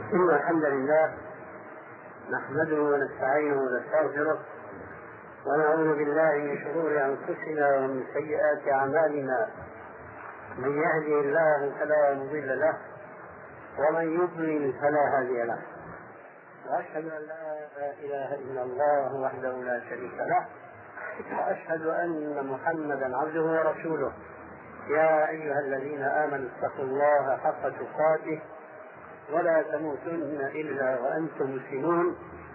إن الحمد لله نحمده ونستعينه ونستغفره ونعوذ بالله من شرور أنفسنا ومن سيئات أعمالنا. من يهده الله فلا مضل له ومن يضلل فلا هادي له، وأشهد أن لا إله إلا الله وحده لا شريك له، وأشهد أن محمدا عبده ورسوله. يا أيها الذين آمنوا اتقوا الله حق تقاته ولا تموتن إلا وأنتم مسلمون.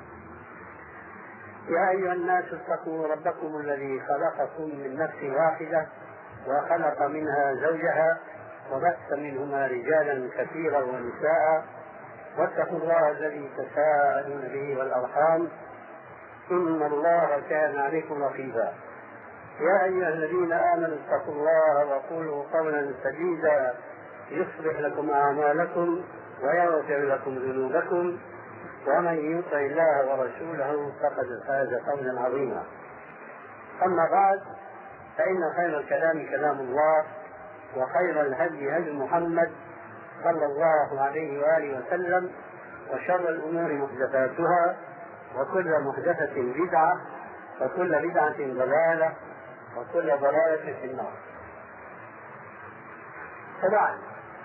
يا أيها الناس اتقوا ربكم الذي خلقكم من نفس واحدة وخلق منها زوجها وبث منهما رجالا كثيرا ونساء، واتقوا الله الذي تساءلون به والأرحام إن الله كان عليكم رقيبا. يا أيها الذين آمنوا اتقوا الله وقولوا قولا سديدا يصلح لكم أعمالكم ويغفر لكم ذنوبكم، ومن يطع الله ورسوله فقد فاز فوزا عظيما. أما بعد، فإن خير الكلام كلام الله، وخير الهدي هدي محمد صلى الله عليه وآله وسلم، وشر الأمور محدثاتها، وكل محدثة بدعة، وكل بدعة ضلالة، وكل ضلالة في النار. طبعا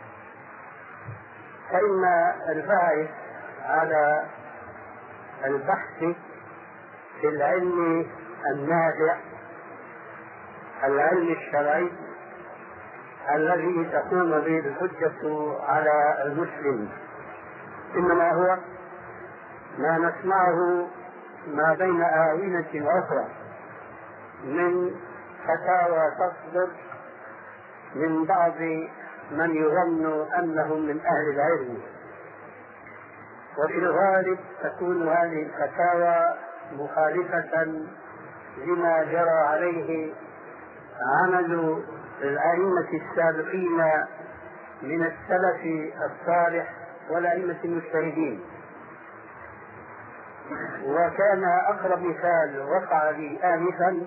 فإن الباحث على البحث في العلم النافع، العلم الشرعي الذي تقوم به الحجة على المسلم، إنما هو ما نسمعه ما بين آونة وأخرى من فتاوى تصدر من بعض من يظن أنهم من أهل العلم، وفي الغالب تكون هذه الفتاوى مخالفة لما جرى عليه عمل الأئمة السابقين من السلف الصالح والأئمة المجتهدين. وكان أقرب مثال وقع لي آنفا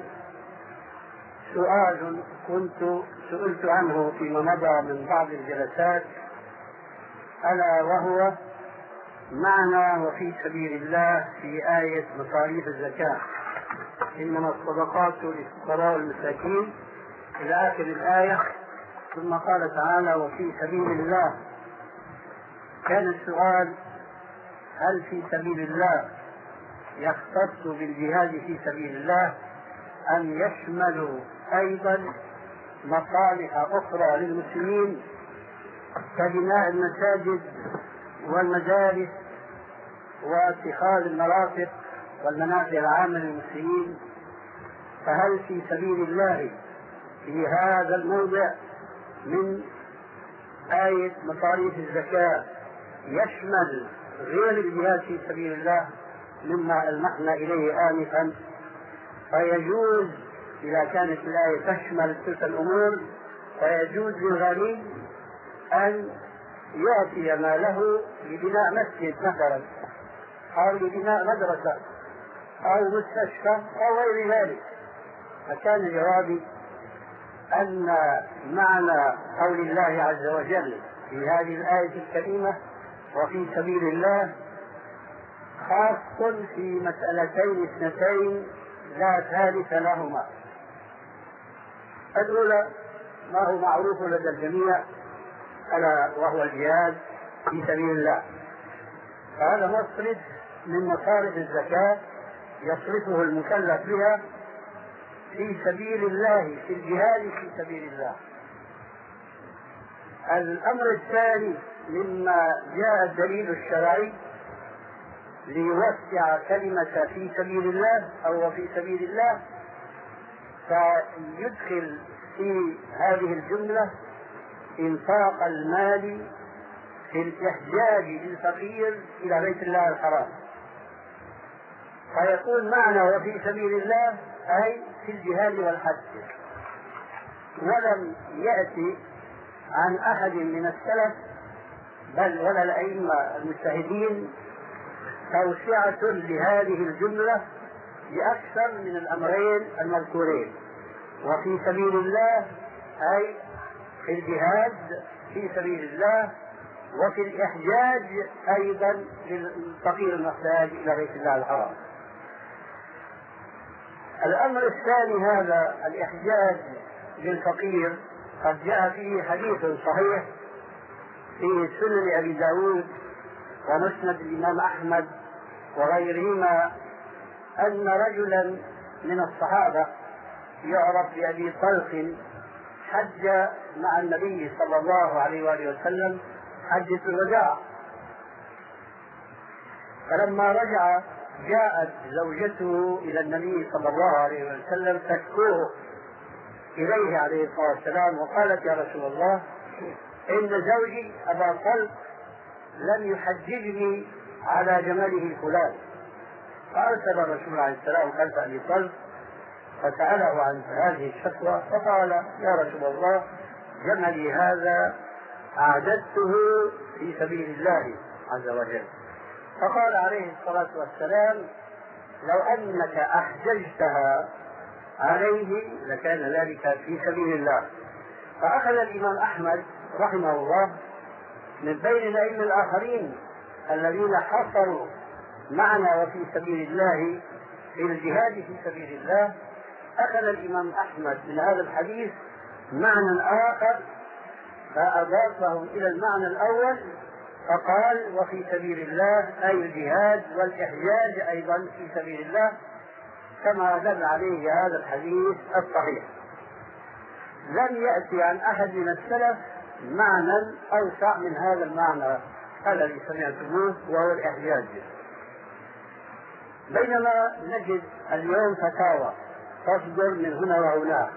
سؤال كنت سئلت عنه فيما مضى من بعض الجلسات، ألا وهو معنى وفي سبيل الله في آية مصاريف الزكاة، إنما الصدقات للفقراء والمساكين إلى آخر الآية، ثم قال تعالى وفي سبيل الله. كان السؤال: هل في سبيل الله يختص بالجهاد في سبيل الله أم يشمل أيضا مصالح أخرى للمسلمين كبناء المساجد والمدارس واتخاذ المرافق والمنافع العامة للمسلمين؟ فهل في سبيل الله في هذا الموضع من آية مصاريف الزكاة يشمل غير الجهاد في سبيل الله مما ألمحنا إليه آنفا؟ فيجوز إذا كانت الآية تشمل تلك الأمور فيجوز للغني أن يعطي ماله لبناء مسجد مثلا، أو لبناء مدرسة أو مستشفى أو غير ذلك. فكان جوابي أن معنى قول الله عز وجل في هذه الآية الكريمة وفي سبيل الله خاص في مسألتين اثنتين لا ثالث لهما. الأولى ما هو معروف لدى الجميع، ألا وهو الجهاد في سبيل الله. فهذا مصرف من مصارف الزكاة يصرفه المكلف بها في سبيل الله، في الجهاد في سبيل الله. الأمر الثاني مما جاء الدليل الشرعي ليوسع كلمة في سبيل الله أو في سبيل الله، فيدخل في هذه الجملة إنفاق المال في الإحجاج للفقير إلى بيت الله الحرام، فيكون معنى وفي سبيل الله أي في الجهاد والحج. ولم يأتي عن أحد من السلف بل ولا الأئمة المجتهدين توسعة لهذه الجملة بأكثر من الأمرين المذكورين: وفي سبيل الله أي في الجهاد في سبيل الله، وفي الإحجاج أيضا للفقير المحتاج إلى بيت الله الحرام. الأمر الثاني هذا الإحجاج للفقير قد جاء فيه حديث صحيح في سنن أبي داود ومسند الإمام أحمد وغيرهما أن رجلا من الصحابة يعرف بأبي طلق حج مع النبي صلى الله عليه وآله وسلم حجة الوداع، فلما رجع جاءت زوجته إلى النبي صلى الله عليه وسلم تشكوه إليه عليه الصلاة والسلام وقالت: يا رسول الله، إن زوجي أبا طلق لم يحججني على جمله الفلان. فأرسل الرسول عليه السلام خلف أبي طلق فسأله عن هذه الشكوى فقال: يا رسول الله، جملي هذا أعددته في سبيل الله عز وجل. فقال عليه الصلاة والسلام: لو أنك أحججتها عليه لكان ذلك في سبيل الله. فأخذ الإمام أحمد رحمه الله من بين الأئمة الآخرين الذين حصروا معنى وفي سبيل الله في الجهاد في سبيل الله، أخذ الإمام أحمد من هذا الحديث معنى آخر فأضافه إلى المعنى الأول فقال: وفي سبيل الله أي الجهاد والإحجاج أيضا في سبيل الله، كما دل عليه هذا الحديث الصحيح. لم يأتي عن أحد من السلف معنى أوسع من هذا المعنى الذي سمعتموه وهو الإحجاج. بينما نجد اليوم فتاوى تصدر من هنا وهناك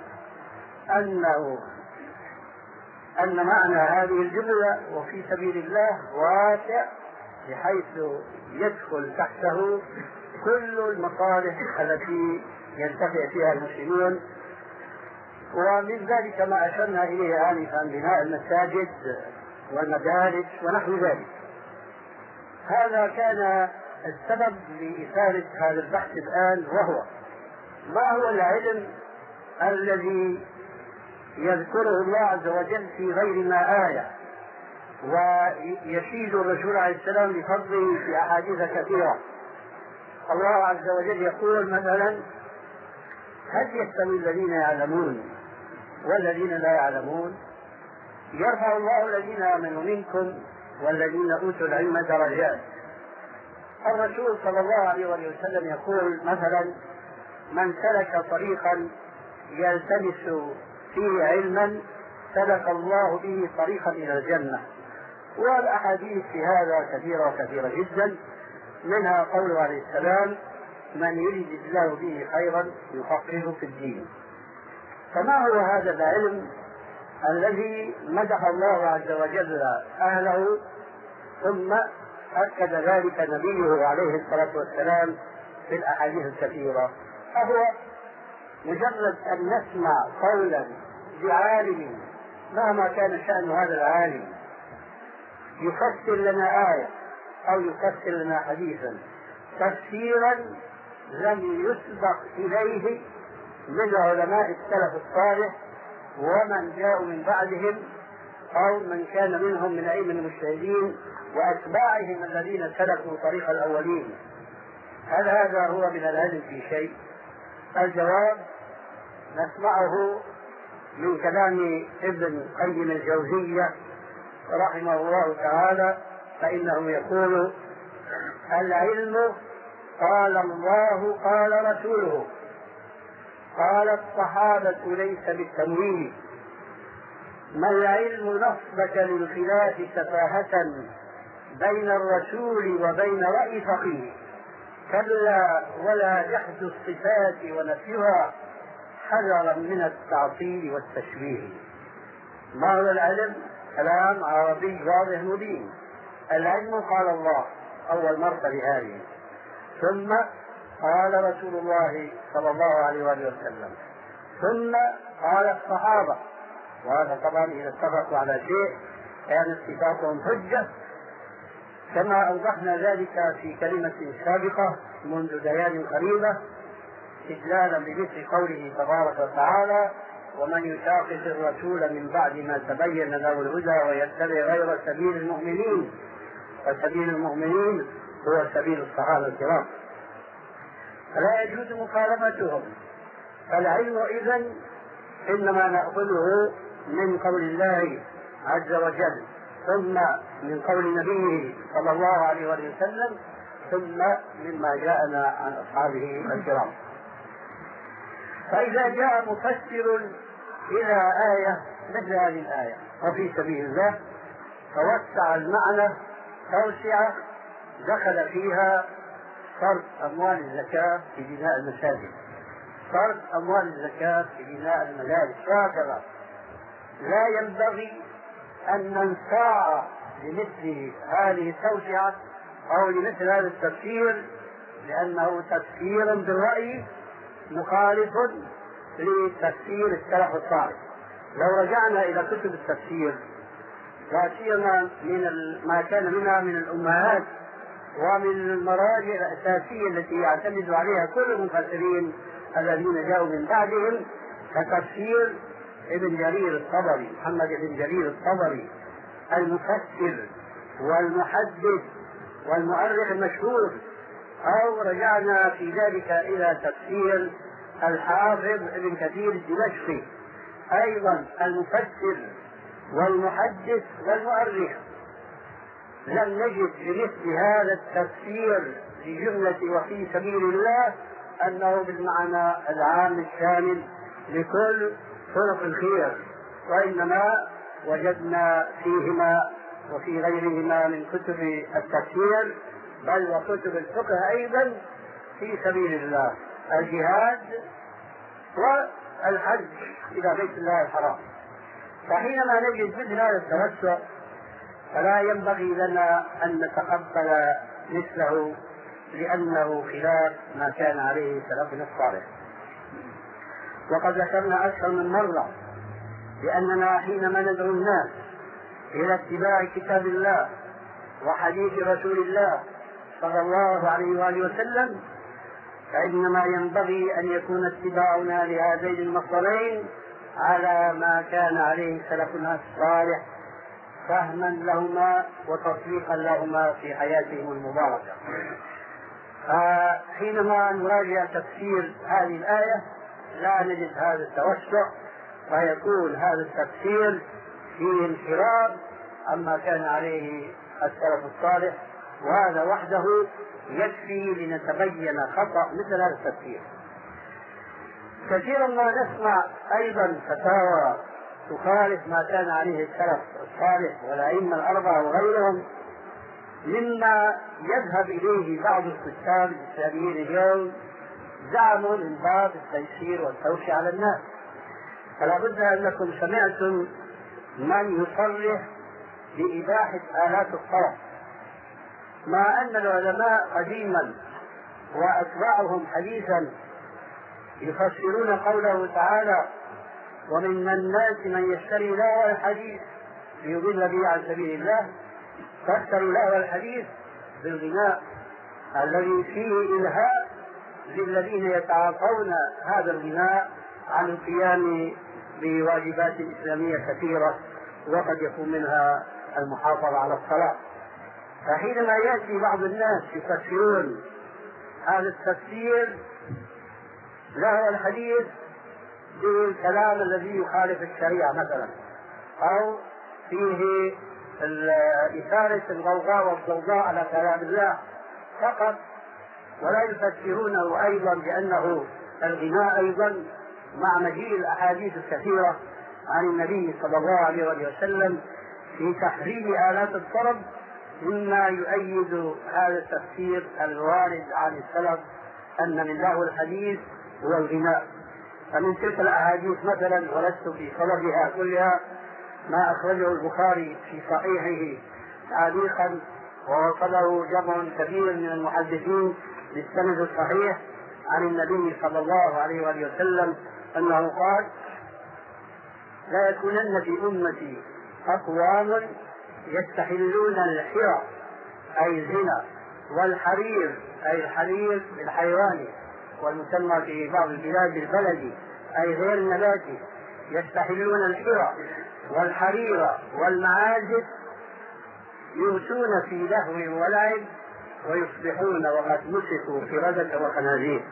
أن معنى هذه الجملة وفي سبيل الله واسع بحيث يدخل تحته كل المصالح التي ينتفع فيها المسلمون، ومن ذلك ما أشرنا إليه آنفا: بناء المساجد والمدارس ونحو ذلك. هذا كان السبب لإثارة هذا البحث الآن، وهو ما هو العلم الذي يذكره الله عز وجل في غير ما آية ويشيد الرسول عليه السلام بفضله في أحاديث كثيرة. الله عز وجل يقول مثلا: هل يستوي الذين يعلمون والذين لا يعلمون؟ يرفع الله الذين آمنوا منكم والذين أوتوا العلم درجات. الرسول صلى الله عليه وسلم يقول مثلا: من سلك طريقا يلتمس فيه علما سلك الله به طريقا إلى الجنة. والأحاديث في هذا كثيرة وكثيرة جدا، منها قوله عليه السلام: من يريد الله به خيرا يفقهه في الدين. فما هو هذا العلم الذي مدح الله عز وجل أهله ثم أكد ذلك نبيه عليه الصلاة والسلام في الأحاديث الكثيرة؟ أهو مجرد أن نسمع قولا لعالم مهما كان شأن هذا العالم يفسر لنا آية أو يفسر لنا حديثا تفسيرا لم يسبق إليه من علماء السلف الصالح ومن جاءوا من بعدهم أو من كان منهم من أئمة المجتهدين وأتباعهم الذين سلكوا طريق الأولين. هل هذا هو من العلم في شيء؟ الجواب نسمعه من كلام ابن قيم الجوزية رحمه الله تعالى، فإنه يقول: العلم قال الله قال رسوله قال الصحابة ليس بالتمويل. ما العلم نصبك للخلاف سفاهة بين الرسول وبين رأي فقيه، كلا ولا جحد الصفات ونفيها حذرا من التعطيل والتشبيه. ما هو العلم؟ كلام عربي واضح مبين. العلم قال الله أول مرتبة هذه، ثم قال رسول الله صلى الله عليه وآله وسلم، ثم قال الصحابة. وهذا طبعا إذا اتفقوا على شيء كانت اتفاقهم حجة، كما أوضحنا ذلك في كلمة سابقة منذ ديان قريبة استدلالا بمثل قوله تبارك وتعالى: ومن يشاقق الرسول من بعد ما تبين له الهدى ويتبع غير سبيل المؤمنين، وسبيل المؤمنين هو سبيل الصحابة الكرام، فلا يجوز مخالفتهم. فالعلم إذن إنما نأخذه من قول الله عز وجل، ثم من قول نبيه صلى الله عليه وسلم، ثم مما جاءنا عن أصحابه الكرام. فإذا جاء مفسر إلى آية مثل هذه الآية وفي سبيل الله فوسع المعنى توسعة دخل فيها صرف أموال الزكاة في بناء المساجد، صرف أموال الزكاة في بناء المدارس، وهكذا. لا ينبغي أن ننساع لمثل هذه التوسعة أو لمثل هذا التفسير، لأنه تفسير بالرأي مخالف لتفسير السلف الصالح. لو رجعنا إلى كتب التفسير لا سيما من ما كان منها من الأمهات ومن المراجع الأساسية التي يعتمد عليها كل المفسرين الذين جاءوا من بعدهم، كتفسير ابن جرير الطبري، محمد بن جرير الطبري المفسر والمحدث والمؤرخ المشهور، أو رجعنا في ذلك إلى تفسير الحافظ ابن كثير الدمشقي أيضا المفسر والمحدث والمؤرخ، لم نجد لمثل هذا التفسير لجملة وفي سبيل الله أنه بالمعنى العام الشامل لكل طرق الخير، وإنما وجدنا فيهما وفي غيرهما من كتب التفسير بل وكتب الفقه أيضا في سبيل الله الجهاد والحج إلى بيت الله الحرام. فحينما نجد مثل هذا التوسع فلا ينبغي لنا أن نتقبل مثله، لأنه خلاف ما كان عليه سلفنا الصالح. وقد ذكرنا أكثر من مرة بأننا حينما ندعو الناس إلى اتباع كتاب الله وحديث رسول الله صلى الله عليه وآله وسلم، فإنما ينبغي أن يكون اتباعنا لهذين المصدرين على ما كان عليه سلفنا الصالح فهما لهما وتطبيقا لهما في حياتهم المباركة. حينما نراجع تفسير هذه الآية لا نجد هذا التوسع، فيكون هذا التفسير فيه انحراف عما كان عليه السلف الصالح، وهذا وحده يكفي لنتبين خطأ مثل هذا التفسير. كثيرا ما نسمع أيضا فتاوى تخالف ما كان عليه السلف الصالح والأئمة الأربعة وغيرهم، مما يذهب إليه بعض الكتاب الإسلاميين اليوم زعموا من باب التيسير والتوسعة على الناس. فلا بد أنكم سمعتم من يصرح بإباحة آلات الطرب، مع أن العلماء قديما وأتباعهم حديثا يفسرون قوله تعالى: ومن الناس من يشتري لهو الحديث ليضل به عن سبيل الله، فسروا لهو الحديث بالغناء الذي فيه إلهاء للذين يتعاطون هذا الغناء عن القيام بواجبات إسلامية كثيرة، وقد يكون منها المحافظة على الصلاة. فحينما يأتي بعض الناس يفسرون هذا التفسير له الحديث بالكلام الذي يخالف الشريعة مثلا، أو فيه إثارة الغوغاء والضوضاء على كلام الله فقط، ولا يفسرونه أيضا بأنه الغناء أيضا، مع مجيء الأحاديث الكثيرة عن النبي صلى الله عليه وسلم في تحريم آلات الطرب، مما يؤيد هذا التفسير الوارد عن السلف أن من له الحديث هو الغناء. فمن تلك الأحاديث مثلا، ولست في صددها كلها، ما أخرجه البخاري في صحيحه تعليقا ووصله جمع كبير من المحدثين بالسند الصحيح عن النبي صلى الله عليه وسلم أنه قال: لا يكونن في أمتي أقوام يستحلون الحرى أي الزنا، والحرير أي الحرير الحيواني والمسمى في بعض البلاد بالبلدي أي غير النباتي، يستحلون الحرى والحرير والمعازف يمسون في لهو ولعب ويصبحون وقد مسكوا قردة وخنازير.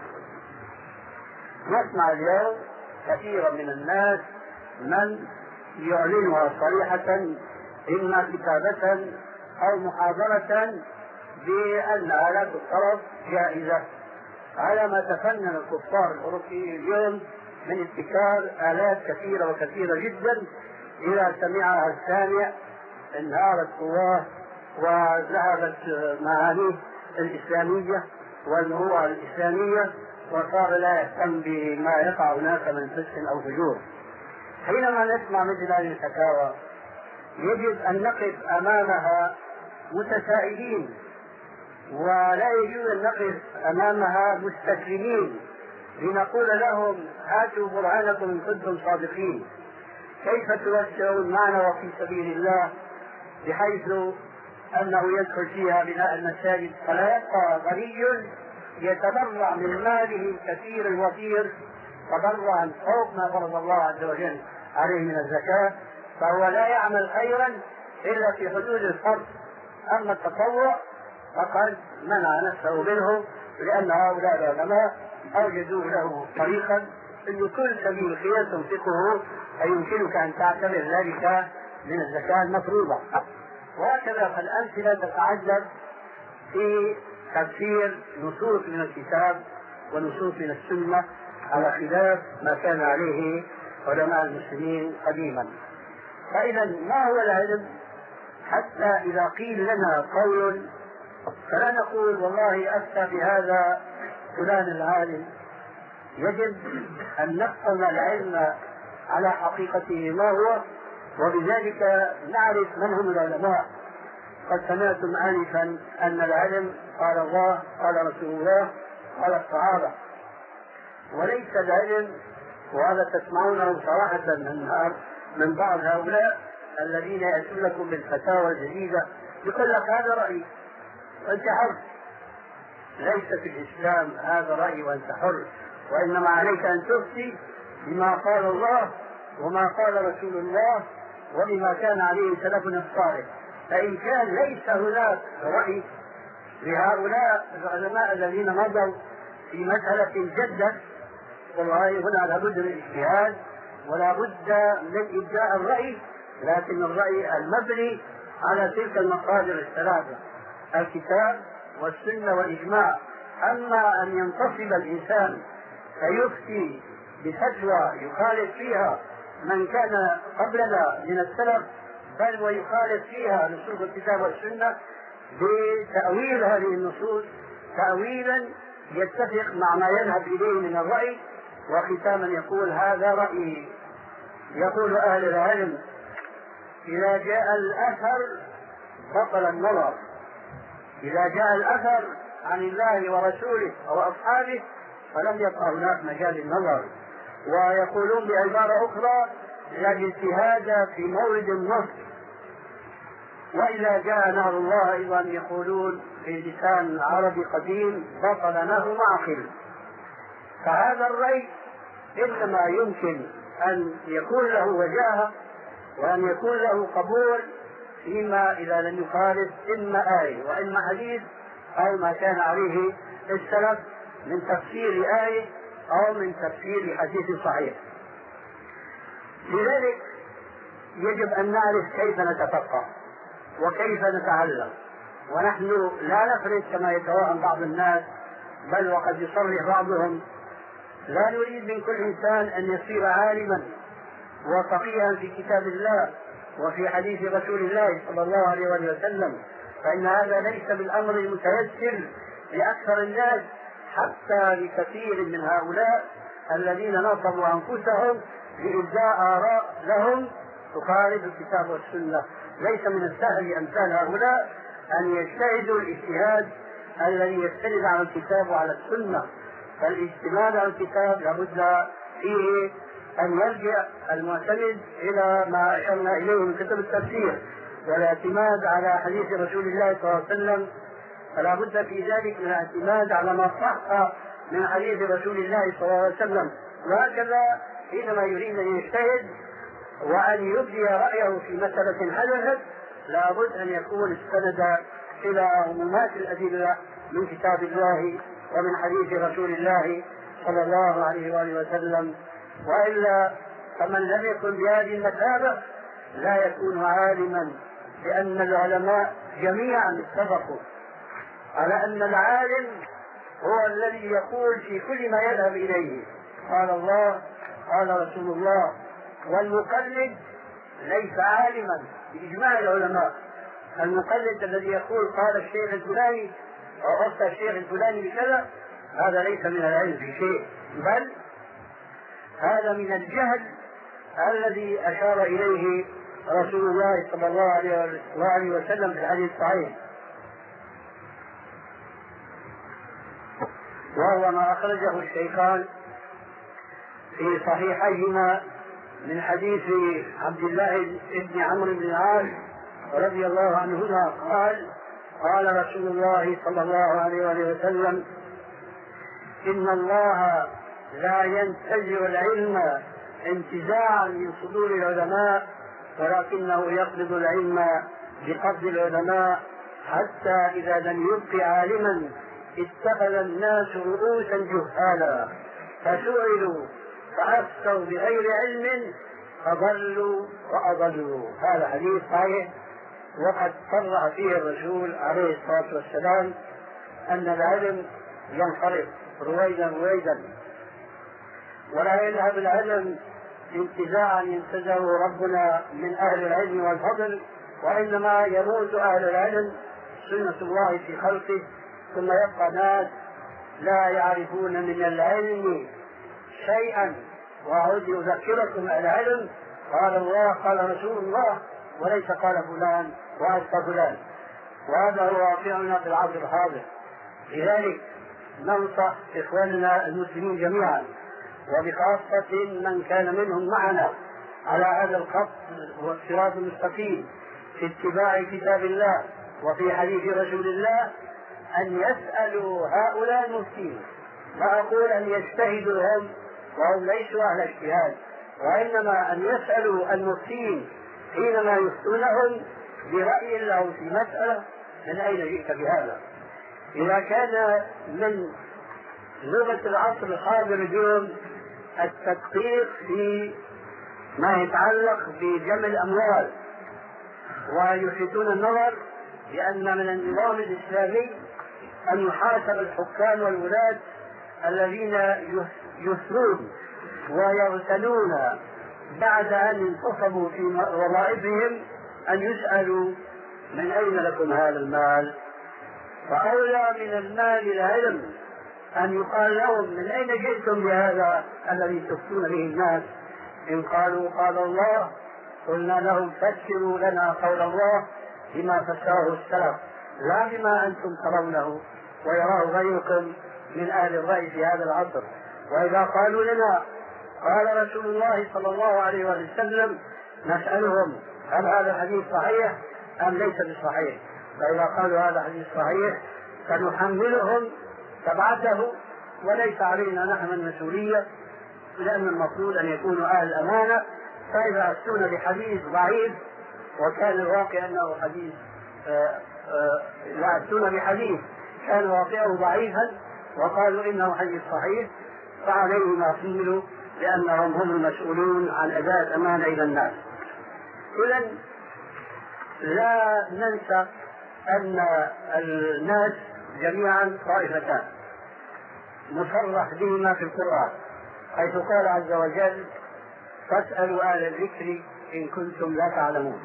نسمع اليوم كثيرا من الناس من يعلنها صريحة إما كتابة أو محاضرة بأن آلات الطرب جائزة، على ما تفنن الكفار الأوروبيين اليوم من ابتكار آلات كثيرة وكثيرة جدا، إذا سمعها السامع انهارت قواه وذهبت معانيه الإسلامية والمروءة الإسلامية، وصار لا يهتم بما يقع هناك من فسق أو فجور. حينما نسمع مثل هذه الفتاوى يجب أن نقف أمامها متسائلين، ولا يجوز أن نقف أمامها مستسلمين لنقول لهم هاتوا برهانكم إن كنتم صادقين. كيف توسعون معنا وفي سبيل الله بحيث أنه يدخل فيها بناء المساجد، فلا يبقى غني يتبرع من ماله الكثير الوفير تبرعا فوق ما فرض الله عز وجل عليه من الزكاة، فهو لا يعمل خيرا إلا في حدود الفرض. أما التطوع فقد منع نفسه منه، لأن هؤلاء العلماء أوجدوا له طريقا أن كل سبيل خير تنفقه فيمكنك أن تعتبر ذلك من الزكاة المفروضة. وهكذا فالأمثلة تتعدد في تفسير نصوص من الكتاب ونصوص من السنة على خلاف ما كان عليه علماء المسلمين قديما. فإذا ما هو العلم؟ حتى إذا قيل لنا قول فلا نقول والله أفتى بهذا فلان العالم، يجب أن نفهم العلم على حقيقته ما هو، وبذلك نعرف من هم العلماء. قد سمعتم آنفا أن العلم قال الله قال رسول الله قال الصحابة، وليس العلم، وهذا تسمعونه صراحة من بعض هؤلاء الذين يأتون لكم بالفتاوى الجديدة يقول لك هذا رأي وأنت حر. ليس في الإسلام هذا رأي وأنت حر، وإنما عليك أن تفتي بما قال الله وما قال رسول الله وبما كان عليه سلفنا الصالح. فإن كان ليس هناك رأي لهؤلاء العلماء الذين مضوا في مسألة جدة، والله هنا لابد من الاجتهاد ولا بد من إبداء الرأي، لكن الرأي المبني على تلك المصادر الثلاثة: الكتاب والسنة والإجماع. أما أن ينتصب الإنسان فيفتي بفتوى يخالف فيها من كان قبلنا من السلف، بل ويخالف فيها نصوص الكتاب والسنة بتأويل هذه النصوص تأويلا يتفق مع ما يذهب إليه من الرأي، وختاما يقول هذا رأيي. يقول أهل العلم إذا جاء الأثر بطل النظر، إذا جاء الأثر عن الله ورسوله أو أصحابه فلم يبقى هناك مجال النظر. ويقولون بعبارة أخرى لا اجتهاد في مورد النص. وإذا جاء نهر الله أيضا يقولون في لسان عربي قديم بطل نهر معقل. فهذا الرأي إنما يمكن أن يكون له وجاهة وأن يكون له قبول فيما إذا لم يخالف إما آية وإما حديث أو ما كان عليه السلف من تفسير آية أو من تفسير حديث صحيح. لذلك يجب أن نعرف كيف نتفقه وكيف نتعلم، ونحن لا نفرد كما يتوهم بعض الناس، بل وقد يصرح بعضهم لا نريد من كل إنسان أن يصير عالما وفقيها في كتاب الله وفي حديث رسول الله صلى الله عليه وسلم، فإن هذا ليس بالأمر المتيسر لأكثر الناس، حتى لكثير من هؤلاء الذين نصبوا أنفسهم لإبداء آراء لهم تخالف الكتاب والسنة. ليس من السهل أمثال هؤلاء أن يجتهدوا الاجتهاد الذي يستند على الكتاب وعلى السنة. فالاجتهاد على الكتاب لابد فيه أن يرجع المعتمد إلى ما أشرنا إليه من كتب التفسير، والاعتماد على حديث رسول الله صلى الله عليه وسلم، فلا بد في ذلك من الاعتماد على ما صح من حديث رسول الله صلى الله عليه وسلم. وهكذا حينما يريد أن يجتهد وأن يبدي رأيه في مسألة حدثت لابد أن يكون استند إلى عمومات الأدلة من كتاب الله ومن حديث رسول الله صلى الله عليه وآله وسلم، وإلا فمن لم يكن بهذه المثابة لا يكون عالما، لأن العلماء جميعا اتفقوا على أن العالم هو الذي يقول في كل ما يذهب إليه قال الله قال رسول الله، والمقلد ليس عالما بإجماع العلماء. المقلد الذي يقول قال الشيخ الفلاني أو أفتى الشيخ الفلاني بكذا هذا ليس من العلم في شيء، بل هذا من الجهل الذي أشار إليه رسول الله صلى الله عليه وسلم في الحديث الصحيح، وهو ما أخرجه الشيخان في صحيحيهما من حديث عبد الله بن عمرو بن العاص رضي الله عنهما قال رسول الله صلى الله عليه وسلم: إن الله لا ينتزع العلم انتزاعا من صدور العلماء، ولكنه يقبض العلم بقبض العلماء، حتى إذا لم يبق عالما اتخذ الناس رؤوسا جهالا فسئلوا فأفتوا بغير علم فضلوا وأضلوا. هذا حديث صحيح، وقد صرح فيه الرسول عليه الصلاة والسلام أن العلم ينصرف رويدا ولا يذهب العلم انتزاعا ينتزعه ربنا من أهل العلم والفضل، وإنما يموت أهل العلم سنة الله في خلقه، ثم يبقى ناس لا يعرفون من العلم شيئا. وأعود أذكركم العلم قال الله قال رسول الله، وليس قال فلان وأفتى فلان، وهذا هو واقعنا في العصر الحاضر. لذلك ننصح إخواننا المسلمين جميعا، وبخاصة من كان منهم معنا على هذا الخط والصراط المستقيم في اتباع كتاب الله وفي حديث رسول الله، أن يسألوا هؤلاء المفتين. لا أقول أن يجتهدوا هم وهم ليسوا أهل اجتهاد، وإنما أن يسألوا المفتين حينما يفتونهم برأي له في مسألة: من أين جئت بهذا؟ إذا كان من لغة العصر الحاضر اليوم التدقيق في ما يتعلق بجمع الأموال، ويلفتون النظر لأن من النظام الإسلامي أن يحاسب الحكام والولاة الذين يثرون ويغتنون بعد أن انتصبوا في وظائفهم أن يسألوا: من أين لكم هذا المال؟ فأولى من المال العلم أن يقال لهم: من أين جئتم بهذا الذي تفتون به الناس؟ إن قالوا قال الله قلنا لهم: فسروا لنا قول الله بما فسره السلف، لا بما أنتم ترونه ويراه غيركم من أهل الرأي في هذا العصر. وإذا قالوا لنا قال رسول الله صلى الله عليه وسلم نسألهم: هل هذا الحديث صحيح أم ليس بصحيح؟ فإذا قالوا هذا حديث صحيح فنحملهم تبعته، وليس علينا نحن المسؤولية، لأن المفروض أن يكونوا أهل الأمانة. فإذا أفتون بحديث ضعيف وكان الواقع أنه حديث يأتون بحديث كان واقعه ضعيفا وقالوا إنه حديث صحيح، فعليهم يحملوا، لأنهم هم المسؤولون عن أداء الأمانة إلى الناس. إذن لا ننسى أن الناس جميعا طائفتان مصرح بهما في القرآن، حيث قال عز وجل: فاسألوا أهل الذكر إن كنتم لا تعلمون.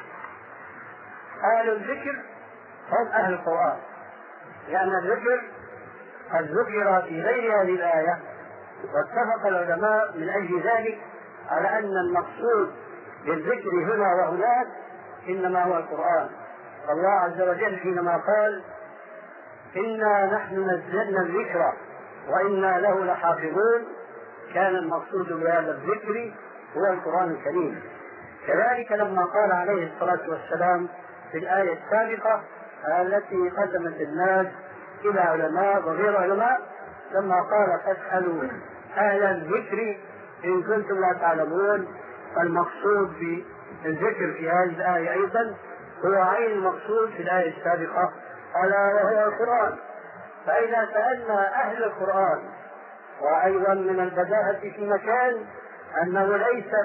أهل الذكر هم أهل القرآن، لأن الذكر قد ذكر في غير هذه الآية، واتفق العلماء من أجل ذلك على أن المقصود بالذكر هنا وهناك إنما هو القرآن. الله عز وجل حينما قال: إنا نحن نزلنا الذكر وإنا له لحافظون، كان المقصود بهذا الذكر هو القرآن الكريم. كذلك لما قال عليه الصلاة والسلام في الآية السابقة التي قدمت الناس إلى علماء وغير علماء، لما قال: فاسألوا أهل الذكر إن كنتم لا تعلمون. فالمقصود بالذكر في هذه الآية أيضا هو عين المقصود في الآية السابقة، ألا وهو القرآن. فإذا سألنا أهل القرآن، وأيضا من البداهة في مكان أنه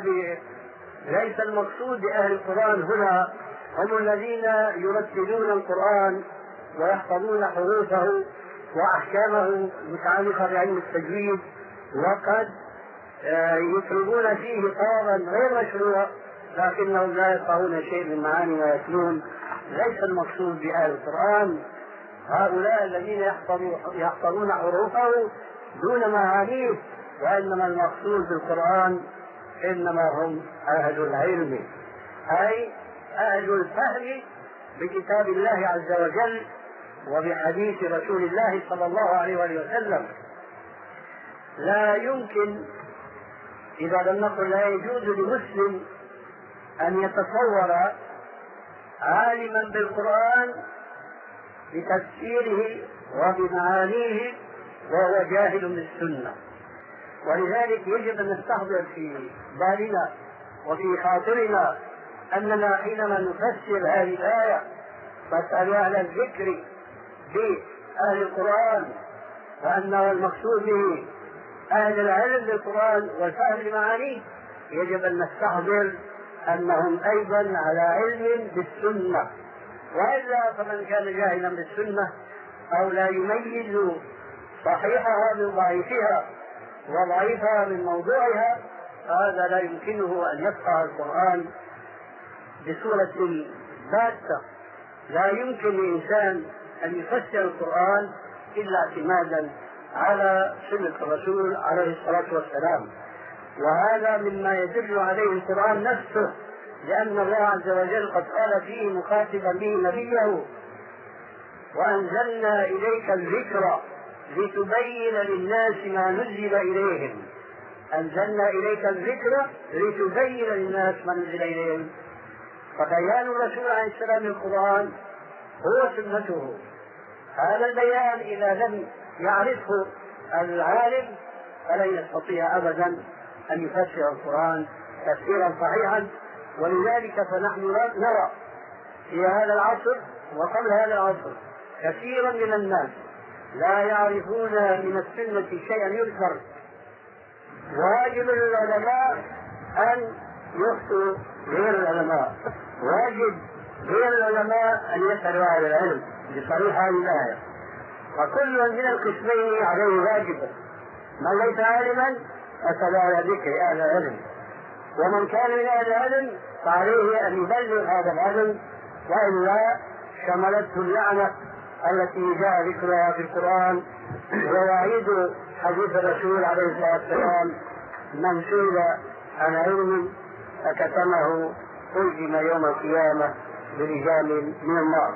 ليس المقصود بأهل القرآن هنا هم الذين يرتلون القرآن ويحفظون حروفه وأحكامه المتعلقة بعلم التجويد، وقد يطلبون فيه طلبا غير مشروع لكنهم لا يفقهون شيء من معاني ويتلون. ليس المقصود بأهل القرآن هؤلاء الذين يحفظون حروفه دون معانيه، وإنما المقصود بالقرآن إنما هم أهل العلم، أي أهل الفهم بكتاب الله عز وجل وبحديث رسول الله صلى الله عليه وسلم. لا يمكن، إذا لم نقل لا يجوز لمسلم أن يتصور عالما بالقرآن بتفسيره وبمعانيه وهو جاهل بالسنة. ولذلك يجب أن نستحضر في بالنا وفي خاطرنا أننا حينما نفسر هذه الآية فاسألوا أهل الذكر بأهل القرآن، وأنه المقصود به أهل العلم بالقرآن والفهم لمعانيه، يجب أن نستحضر أنهم أيضا على علم بالسنة. وإلا فمن كان جاهلا بالسنة أو لا يميز صحيحها من ضعيفها وضعيفها من موضوعها هذا لا يمكنه أن يفقه القرآن بصورة باتة. لا يمكن لإنسان أن يفسر القرآن إلا اعتمادا على سنة الرسول عليه الصلاة والسلام. وهذا مما يدل عليه القرآن نفسه، لأن الله عز وجل قد قال فيه مخاطبا به نبيه: وأنزلنا إليك الذكر لتبين للناس ما نزل إليهم. أنزلنا إليك الذكر لتبين للناس ما نزل إليهم. فبيان الرسول عليه السلام للقرآن هو سنته. هذا البيان إذا لم يعرفه العالم فلن يستطيع أبدا أن يفسر القرآن تفسيرا صحيحا. ولذلك فنحن نرى في هذا العصر وقبل هذا العصر كثيرا من الناس لا يعرفون من السنة شيئا يذكر. واجب للعلماء أن يفتوا غير العلماء، واجب غير العلماء أن يسألوا أهل العلم بصريح هذه الآية. وكل من القسمين عليه واجب. من ليس عالما فسأل على ذكر أهل العلم، ومن كان من أهل العلم فعليه أن يبلغ هذا العلم، وإلا شملته اللعنة التي جاء ذكرها في القرآن ويعيد حديث الرسول عليه الصلاة والسلام: من سئل عن علم فكتمه ألجم يوم القيامة برجال من النار.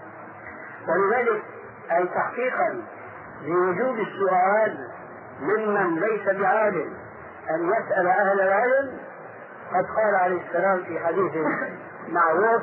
ولذلك أي تحقيقا لوجوب السؤال ممن ليس بعالم أن يسأل أهل العلم، قد قال عليه السلام في حديث معروف: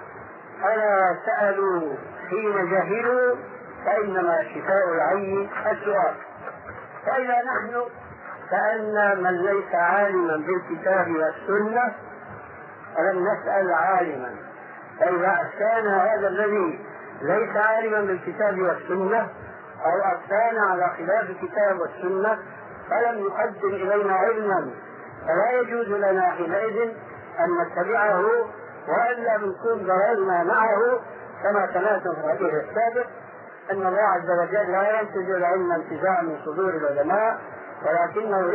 ألا سألوا حين جهلوا فإنما شفاء العي السؤال. فإذا نحن سألنا من ليس عالما بالكتاب والسنة فلم نسأل عالما. فإذا أفتانا هذا الذي ليس عالما بالكتاب والسنة أو أفتانا على خلاف الكتاب والسنة فلم يقدم إلينا علما، فلا يجوز لنا حينئذ أن نتبعه، وإلا بنكون ضللنا معه. كما سمعتم في الحديث السابق أن الله عز وجل لا ينتزع العلم انتزاعا من صدور العلماء، ولكنه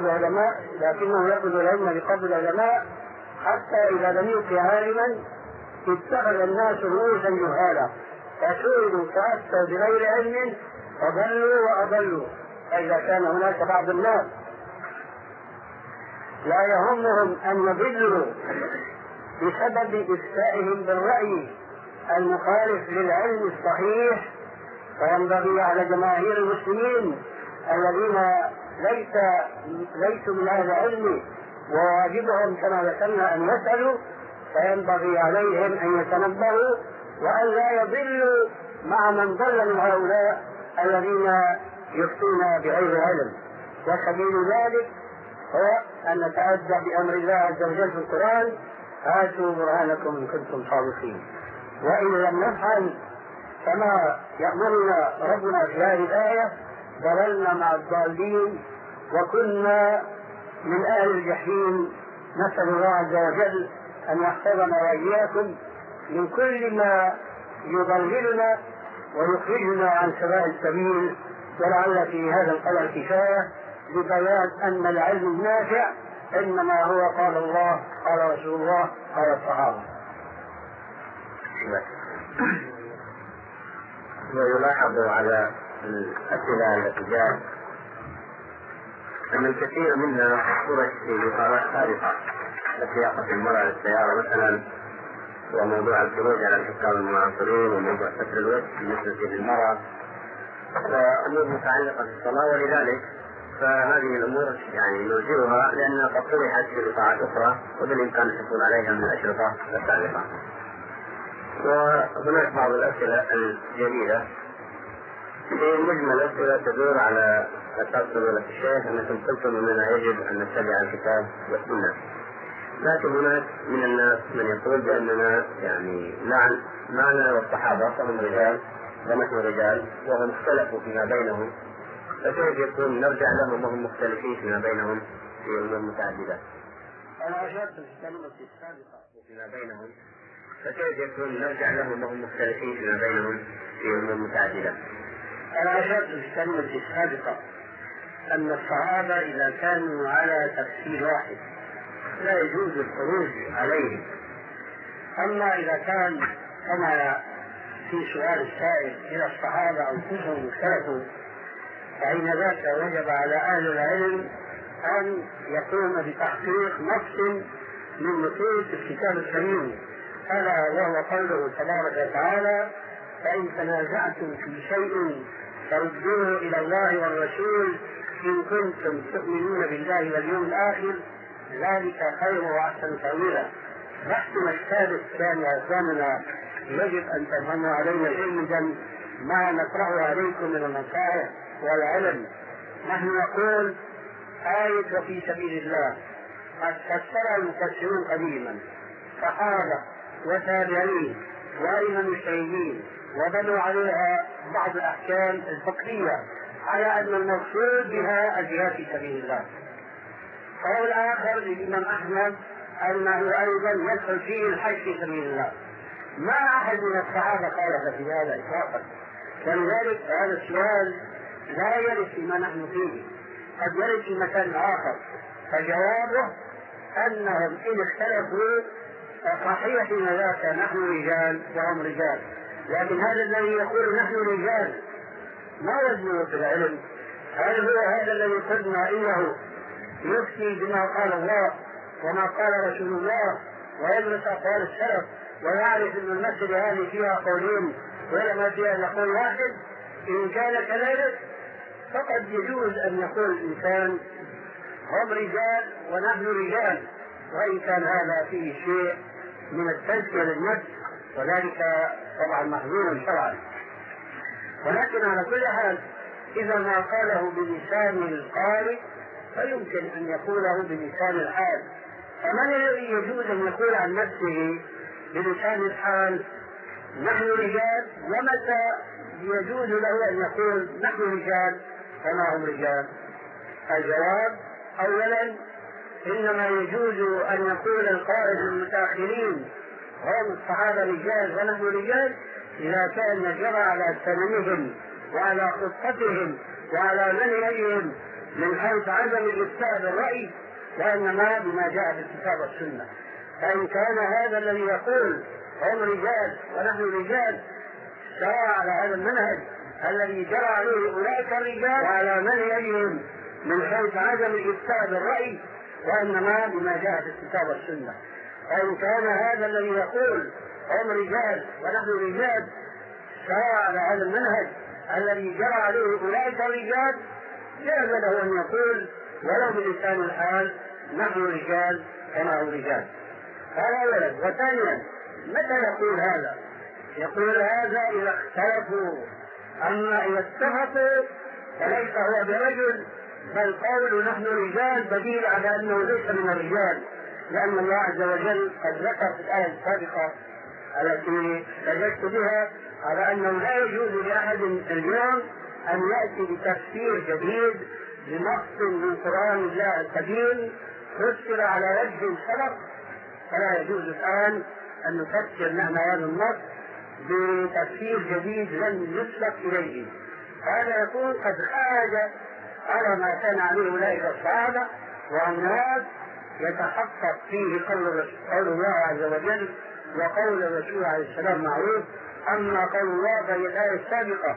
يقبض العلم بقبض العلماء، حتى إذا لم يبق عالما اتخذ الناس رؤوسا جهالا فسئلوا فأفتوا بغير علم فضلوا وأضلوا. فإذا كان هناك بعض الناس لا يهمهم أن يضلوا بسبب إفتائهم بالرأي المخالف للعلم الصحيح، فينبغي على جماهير المسلمين الذين ليسوا من أهل العلم وواجبهم كما ذكرنا أن يسألوا، فينبغي عليهم أن يتنبهوا وأن لا يضلوا مع من ضل من هؤلاء الذين يفتون بغير علم. وسبيل ذلك هو أن نتأدى بأمر الله عز وجل في القرآن: هاتوا برهانكم إن كنتم صادقين. وإن لم نفعل كما يأمرنا ربنا في هذه الآية ضللنا مع الضالين وكنا من أهل الجحيم. نسأل الله عز وجل أن يحفظنا وإياكم من كل ما يضللنا ويخرجنا عن سواء السبيل. ولعل في هذا القدر كفاية لبيان أن العلم النافع إنما هو قال الله، قال رسول الله، قال الصحابة. ويلاحظ على الأسئلة التي جاءت أن الكثير منها خرج في إطارات خارقة كسياقة المرأة للسيارة مثلا، وموضوع الخروج على الحكام المعاصرين، وموضوع ستر الوجه بالنسبة للمرأة، وأمور متعلقة بالصلاة. ولذلك فهذه الأمور يعني نرجئها لأنها قد طرحت في قطاعات أخرى وبالإمكان الحصول عليها من الأشرطة السابقة. وهناك بعض الأسئلة الجديدة في مجمل أسئلة تدور على أساس فضيلة الشيخ أنكم قلتم أننا يجب أن نتبع الكتاب والسنة، لكن هناك من الناس من يقول بأننا يعني معنا والصحابة فهم رجال ونحن رجال وهم اختلفوا فيما بينهم، فكيف يكون نرجع لهم وهم مختلفين فيما بينهم في أمور متعددة؟ أنا أشرت في الكلمة السابقة فيما بينهم، فكيف يكون نرجع لهم وهم مختلفين فيما بينهم في أمور متعددة؟ أنا أشرت في الكلمة السابقة أن الصحابة إذا كانوا على تفسير واحد لا يجوز الخروج عليهم. أما إذا كان كما في سؤال السائل إلى الصحابة أنفسهم اختلفوا، فإن ذاك وجب على أهل العلم أن يقوم بتحقيق نص من نصوص الكتاب الكريم، ألا وهو قوله تبارك وتعالى: فإن تنازعتم في شيء فردوه إلى الله والرسول إن كنتم تؤمنون بالله واليوم الآخر ذلك خير وأحسن تأويلا. بحثنا السادس كان يا إخواننا يجب أن تفهموا علينا جيدا ما نقرأه عليكم من النصائح والعلم. نحن نقول آية وفي سبيل الله قد فسرها المفسرون قديما، صحابة وتابعين وأئمة المجتهدين، وبنوا عليها بعض الأحكام الفقهية على أن المقصود بها الجهاد في سبيل الله. قول آخر للإمام أحمد أنه أيضا يدخل فيه الحج في سبيل الله. ما أحد من الصحابة قال في هذا إطلاقا، ولذلك هذا السؤال لا يرد فيما نحن فيه، قد يرد في مكان آخر. فجوابه أنهم إن اختلفوا صحيح إن ذاك نحن رجال وهم رجال، لكن هذا الذي يقول نحن رجال ما وزنه في العلم؟ هل هو هذا الذي قلنا إنه يفتي بما قال الله وما قال رسول الله ويدرس أقوال السلف ويعرف أن المسجد هذه فيها قولين ولما فيها لقول واحد؟ إن كان كذلك فقد يجوز أن يقول الإنسان هم رجال ونحن رجال، وإن كان هذا فيه شيء من التزكية للنفس وذلك طبعا محظور شرعا. ولكن على كل حال إذا ما قاله بلسان القارئ فيمكن أن يقوله بلسان الحال. فمن الذي يجوز أن يقول عن نفسه بلسان الحال نحن رجال، ومتى يجوز له أن يقول نحن رجال كما هم رجال؟ الجواب: أولا إنما يجوز أن يقول القائل المتأخرين هم الصحابة رجال ونحن رجال إذا كان جرى على سننهم وعلى خطتهم وعلى منهجهم من حيث عدم الإفتاء بالرأي، وإنما بما جاء في الكتاب والسنة. فإن كان هذا الذي يقول هم رجال ونحن رجال سواء على هذا المنهج الذي جرى عليه أولئك الرجال وعلى منهجهم من حيث عدم الإفتاء بالرأي، وإنما بما جاء في الكتاب والسنة. فإن كان هذا الذي يقول هم رجال ونحن رجال سواء على هذا المنهج الذي جرى عليه أولئك الرجال جاز له أن يقول ولو بلسان الحال نحن رجال كما هم رجال. هذا أولا. وثانيا متى يقول هذا؟ يقول هذا إذا اختلفوا، أما إذا اتفقوا فليس هو برجل بل قول نحن رجال دليل على أنه ليس من الرجال، لأن الله عز وجل قد ذكر في الآية السابقة التي سجدت بها على أنه لا يجوز لأحد اليوم أن يأتي بتفسير جديد لنص من قرآن الله الكريم فسر على وجه الخلق، فلا يجوز الآن أن نفسر معنى هذا النص بتفسير جديد لم يسبق إليه. هذا يكون قد خرج على ما كان عليه أولئك الصحابة، والناس يتحقق فيه قول الله عز وجل وقول الرسول عليه السلام معروف. أما قول الله فهي الآية السابقة: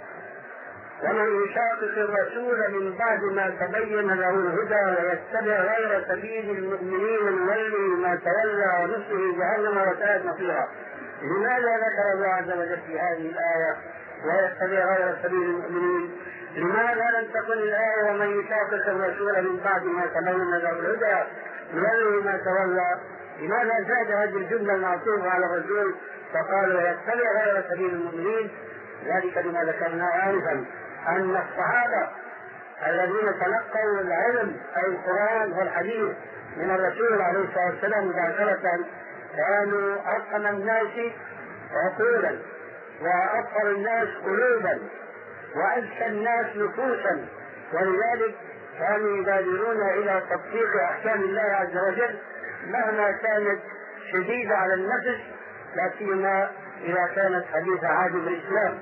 ومن يشاقق الرسول من بعد ما تبين له الهدى ويتبع غير سبيل المؤمنين نوله ما تولى ونصره جهنم وساءت مصيرا. لماذا ذكر الله عز وجل في هذه الآية ويتبع غير سبيل المؤمنين؟ لماذا لم تكن الآية ومن يشاقق الرسول من بعد ما تبين له الهدى نوله ما تولى؟ لماذا زاد هذه الجملة المعطوفة على الرسول فقال ويتبع غير سبيل المؤمنين؟ ذلك لما ذكرنا آنفا أن الصحابة الذين تلقوا العلم أي القرآن والحديث من الرسول عليه الصلاة والسلام مباشرة كانوا أرحم الناس عقولا وأطهر الناس قلوبا وأزكى الناس نفوسا، ولذلك كانوا يبادرون إلى تطبيق أحكام الله عز وجل مهما كانت شديدة على النفس، لا سيما إذا كانت حديث عهد بالإسلام.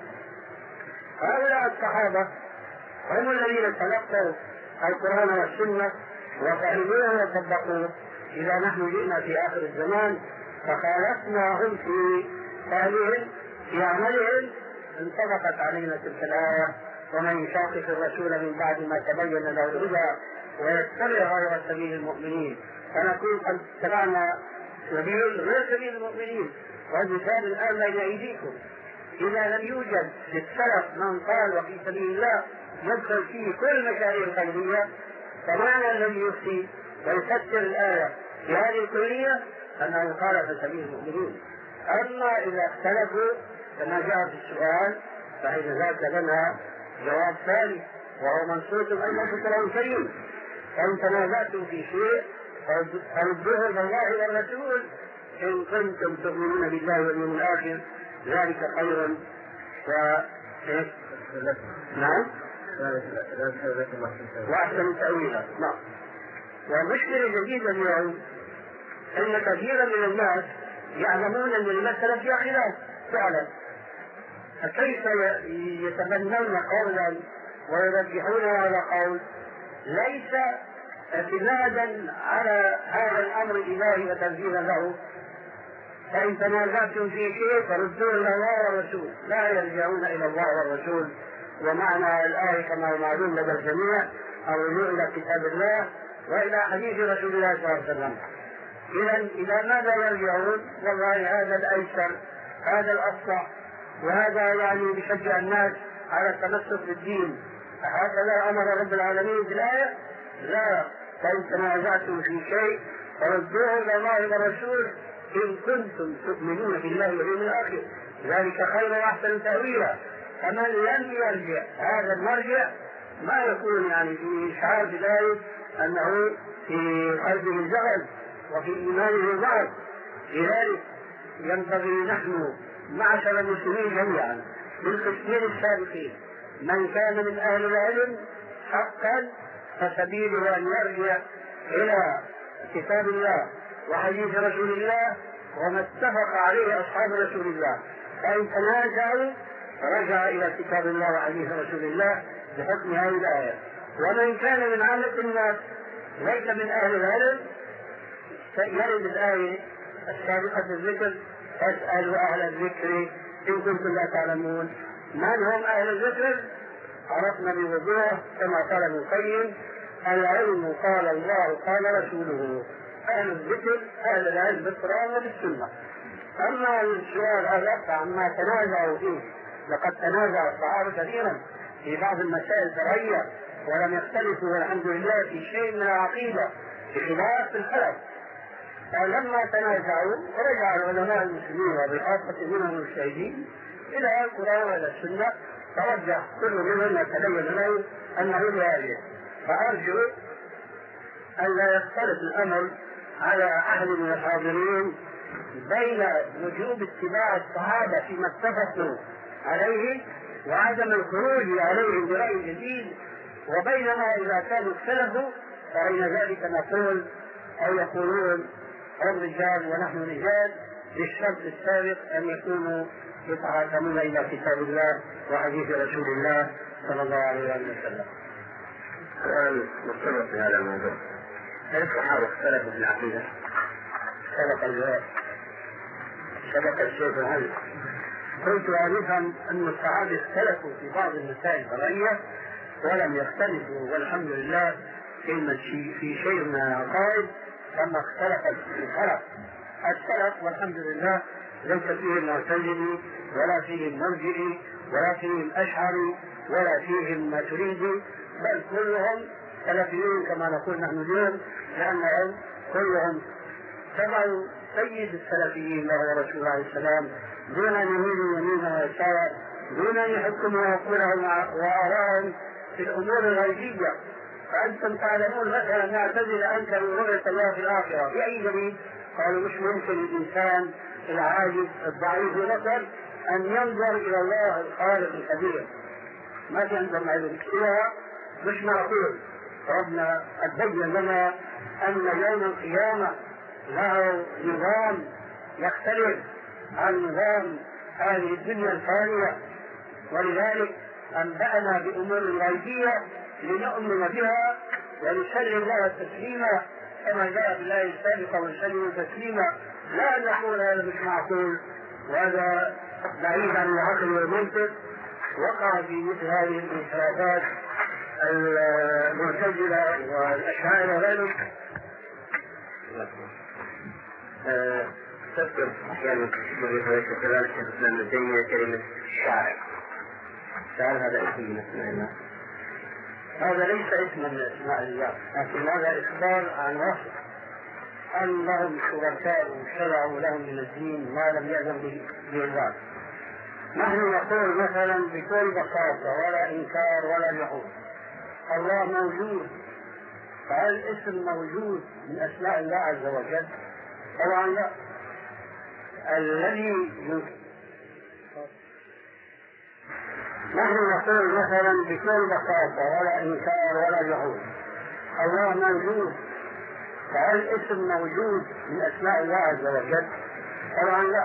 هؤلاء الصحابة هم الذين تلقوا القرآن والسنة وفهموه وطبقوه. إذا نحن جئنا في آخر الزمان فخالفناهم في فهمهم في عملهم انطبقت علينا تلك الآية: ومن يشاقق الرسول من بعد ما تبين له الهدى ويتبع غير سبيل المؤمنين، فنكون قد اتبعنا سبيل غير سبيل المؤمنين. والمثال الآن بين أيديكم: إذا لم يوجد للسلف من قال وفي سبيل الله يدخل فيه كل مشاريع القلبية، فمعنى الذي يفتي ويفسر الآية في هذه الكلية أنه قال في سبيل المؤمنين. أما إذا اختلفوا كما جاء في السؤال فإن ذاك لنا جواب ثاني وهو منصوص أيضا في القرآن الكريم: فإن تنازعتم في شيء فردوه إلى الله والرسول إن كنتم تؤمنون بالله واليوم الآخر ذلك خير نعم وأحسن تأويلا. نعم. والمشكلة الجديدة اليوم أن كثيرا من الناس يعلمون أن المسألة فيها خلاف فعلا، فكيف يتبنون قولا ويرجحون هذا قول ليس اعتمادا على هذا الأمر الإلهي وتنفيذا له؟ فإن تنازعتم في شيء فردوه إلى الله والرسول، لا يرجعون إلى الله والرسول. ومعنى الآية كما هو معلوم لدى الجميع الرجوع إلى كتاب الله وإلى حديث رسول الله صلى الله عليه وسلم. إذا إلى ماذا يرجعون؟ والله هذا الأيسر، هذا الأصلح، وهذا يعني بشجع الناس على التمسك بالدين. هكذا أمر رب العالمين في الآية: لا، فإن تنازعتم في شيء فردوه إلى الله والرسول إن كنتم تؤمنون بالله واليوم الآخر ذلك خير وأحسن تأويلا. فمن لم يرجع هذا المرجع ما يكون يعني في إشعار بذلك أنه في قلبه زغل وفي إيمانه ضعف. لذلك ينبغي نحن معشر المسلمين جميعا بالقسمين السابقين: من كان من أهل العلم حقا فسبيله أن يرجع إلى كتاب الله وحديث رسول الله وما اتفق عليه أصحاب رسول الله، فإن تنازعوا فرجع إلى كتاب الله وحديث رسول الله بحكم هذه الآية. ومن كان من عامة الناس ليس من أهل العلم يرد الآية السابقة الذكر: فاسألوا أهل الذكر إن كنتم لا تعلمون. من هم أهل الذكر؟ عرفنا بوضوح كما قال ابن القيم: العلم قال الله قال رسوله. أهل الذكر أهل العلم بالقرآن وبالسنة. أما السؤال هذا فعما تنازعوا فيه، لقد تنازع الصحابة كثيرا في بعض المسائل الفرعية ولم يختلفوا والحمد لله في شيء من العقيدة بخلاف الخلف. فلما تنازعوا رجع العلماء المسلمين وبخاصة منهم المجتهدين إلى القرآن وإلى السنة، فرجع كل منهم يتبين له أنه لا يجوز. فأرجو أن لا يختلف الأمر على أحد من الحاضرين بين وجوب اتباع الصحابة فيما اتفقوا عليه وعدم الخروج عليه برأي جديد، وبينما إذا كانوا اختلفوا فإن ذلك نقول أو يقولون هم رجال ونحن رجال، بالشرط السابق أن يكونوا يتحاكمون إلى كتاب الله وحديث رسول الله صلى الله عليه وسلم. الآن نتطرق في هذا الموضوع. هل الصحابة اختلفوا في العقيدة؟ اختلف الجواب، سبق الشيخ العلم. قلت آنفا أن الصحابة اختلفوا في بعض المسائل الفرعية ولم يختلفوا والحمد لله في شيء من العقائد كما اختلفت في الفرع. السلف والحمد لله ليس فيهم معتزلي ولا فيهم مرجئي ولا فيهم أشعري ولا فيهم ماتريدي، بل كلهم سلفيون كما نقول نحن اليوم، لأنهم كلهم تبعوا سيد السلفيين وهو رسول الله عليه السلام دون أن يميلوا يمينا ويسارا، دون أن يحكموا عقولهم وآراءهم في الأمور الغيبية. فأنتم تعلمون مثلا المعتزلة أنكروا رؤية الله في الآخرة بأي دليل؟ قالوا مش ممكن الإنسان العاجز الضعيف مثلا أن ينظر إلى الله الخالق الكبير، ما في عندهم علم كده، مش معقول. ربنا قد بين لنا أن يوم القيامة له نظام يختلف عن نظام هذه الدنيا الفانية، ولذلك أنبأنا بأمور غيبية لنؤمن بها ونسلم لها تسليما كما جاء بالله السابقة ونسلم تسليما، لا نقول هذا مش معقول وهذا بعيد عن العقل والمنطق. وقع في مثل هذه الانحرافات المعتزلة والأشاعرة وغيرهم. تذكر أحيانا في حديث كلام الشيخ الإسلام ابن تيمية كلمة شاعر. شاعر هذا اسم من اسماء الله؟ هذا ليس اسما من اسماء الله، لكن هذا إخبار عن وصف أن لهم شركاء شرعوا لهم من الدين ما لم يأذن به الله. نحن نقول مثلا بكل بساطة ولا إنكار ولا جحود الله موجود، فهل الاسم موجود من أسماء الله عز وجل؟ طبعا لا. نحن نقول مثلا بكل بساطة ولا إنكار ولا جحود الله موجود، فهل الاسم موجود من أسماء الله عز وجل؟ طبعا لا.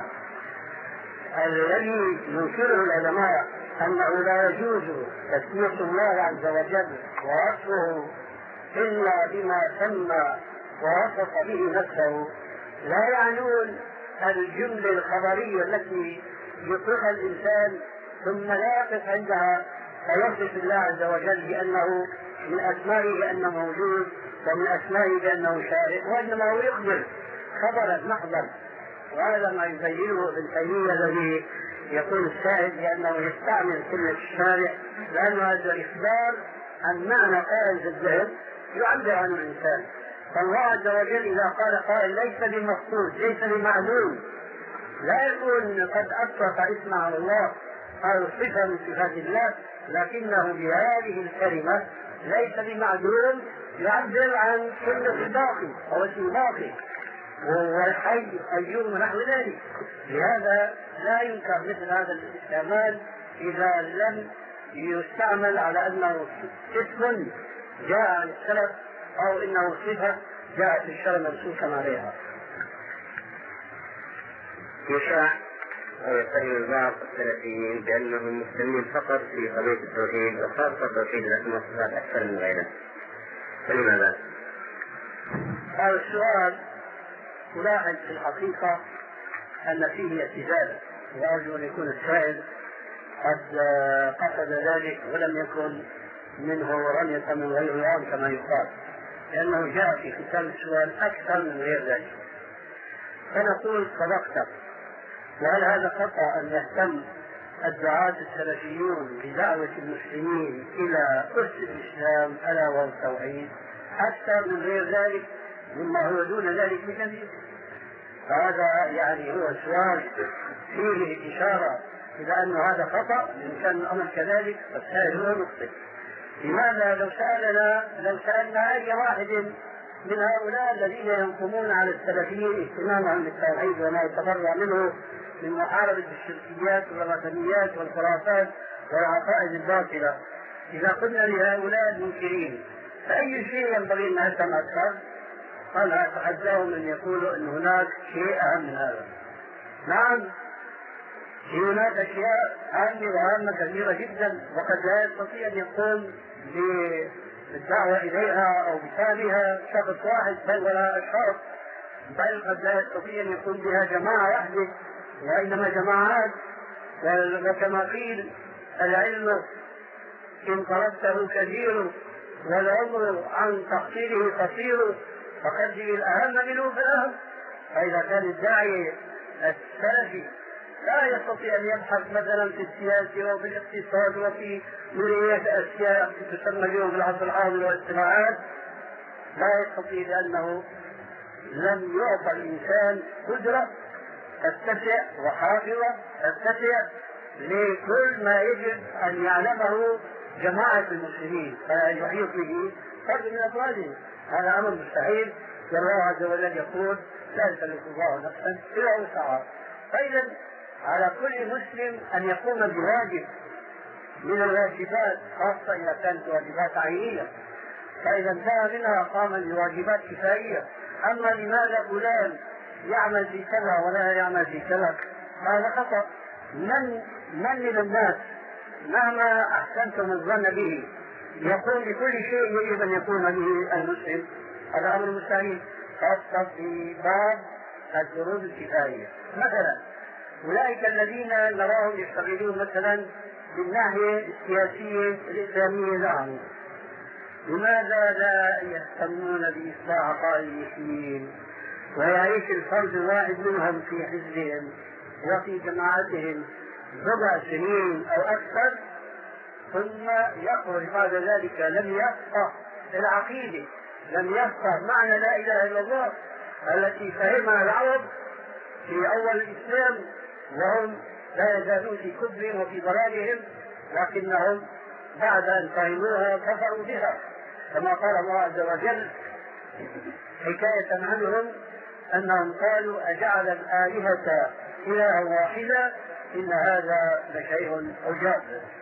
الذي ينكره العلماء أنه لا يجوز تسمية الله عز وجل ووصفه إلا بما سمى ووصف به نفسه، لا يعنون الجملة الخبرية التي يطلقها الإنسان ثم لا يقف عندها فيصف الله عز وجل بأنه من أسمائه بأنه موجود ومن أسمائه بأنه شارع، وإنما هو يخبر خبرا محضا. وهذا ما يبينه ابن تيمية الذي يقول الشاهد بأنه يستعمل كلمة الشارع، لأن هذا الإخبار عن معنى قائل في الذهن يعبر عن الإنسان. فالله عز وجل إذا قال قائل ليس بمقصود ليس بمعلوم، لا يكون قد أطلق اسمه على الله أو صفة من صفات الله، لكنه بهذه الكلمة ليس بمعلوم يعبر عن كلمة الباقي أو اسم الباقي والحي القيوم ونحو ذلك. لهذا لا ينكر مثل هذا الاستعمال إذا لم يستعمل على أنه اسم جاء عن السلف أو إنه صفة جاءت في الشرع منصوصا عليها. يشاع أو يتهم بعض السلفيين بأنهم مسلمين فقط في قضية التوحيد وخاصة توحيد الأسماء والصفات أكثر من غيره، فلماذا؟ هذا السؤال ألاحظ في الحقيقة أن فيه اعتزالا، وأرجو أن يكون السائل قد قصد ذلك ولم يكن منه رمية من غير العام كما يقال، لأنه جاء في ختام السؤال أكثر من غير ذلك. فنقول صدقت. وهل هذا خطأ أن يهتم الدعاة السلفيون بدعوة المسلمين إلى أسس الإسلام ألا وهو التوحيد أكثر من غير ذلك مما هو دون ذلك بكثير؟ فهذا يعني هو سؤال فيه إشارة إلى أن هذا خطأ، إن كان الأمر كذلك فالسائل هو مخطئ. لماذا لو سألنا أي واحد من هؤلاء الذين ينقمون على السلفيين اهتمامهم بالتوحيد وما يتبرع منه من محاربة الشركيات والوثنيات والخرافات والعقائد الباطلة، إذا قلنا لهؤلاء المنكرين فأي شيء ينبغي أن نهتم أكثر؟ قال أتحداهم أن يقولوا أن هناك شيء أهم من هذا. نعم، هناك أشياء أهمة كثيرة جدا، وقد لا يستطيع أن يقوم بالدعوة إليها أو بفعلها شخص واحد بل ولا أشخاص، بل قد لا يستطيع أن يقوم بها جماعة واحدة، وإنما جماعات. وكما قيل العلم إن طلبته كثير والعمر عن تحصيله قصير فقدم الأهم منه فالأهم. فإذا كان الداعية السلفي لا يستطيع أن يبحث مثلا في السياسة وفي الاقتصاد وفي مليات أشياء تسمى اليوم في العصر الحاضر والاجتماعات، لا يستطيع لأنه لم يعطى الإنسان قدرة تتسع وحافظة تتسع لكل ما يجب أن يعلمه جماعة المسلمين فيحيط به فرد من أفرادهم. هذا أمر مستحيل، والله عز وجل يقول لا يكلف الله نفسا إلا وسعها. فإذا على كل مسلم أن يقوم بواجب من الواجبات، خاصة إذا كانت واجبات عينية، فإذا انتهى منها قام بواجبات كفائية. أما لماذا فلان يعمل في كذا ولا يعمل في كذا، هذا خطأ. من الناس مهما أحسنتم الظن به يقوم بكل شيء يجب أن يقوم به المسلم؟ هذا أمر مستحيل، خاصة في باب الفروض الكفائية. مثلا أولئك الذين نراهم يشتغلون مثلا بالناحية السياسية الإسلامية لهم، لماذا لا يهتمون بإصلاح عقائد المسلمين ويعيش الفرد الواحد منهم في حزبهم وفي جماعتهم بضع سنين أو أكثر ثم يخرج بعد ذلك لم يفقه العقيدة، لم يفقه معنى لا إله إلا الله التي فهمها العرب في أول الإسلام، وهم لا يزالون في كفرهم وفي ضلالهم، لكنهم بعد أن فهموها كفروا بها، كما قال الله عز وجل حكاية عنهم أنهم قالوا أجعل الآلهة إلها واحدا إن هذا لشيء عجاب.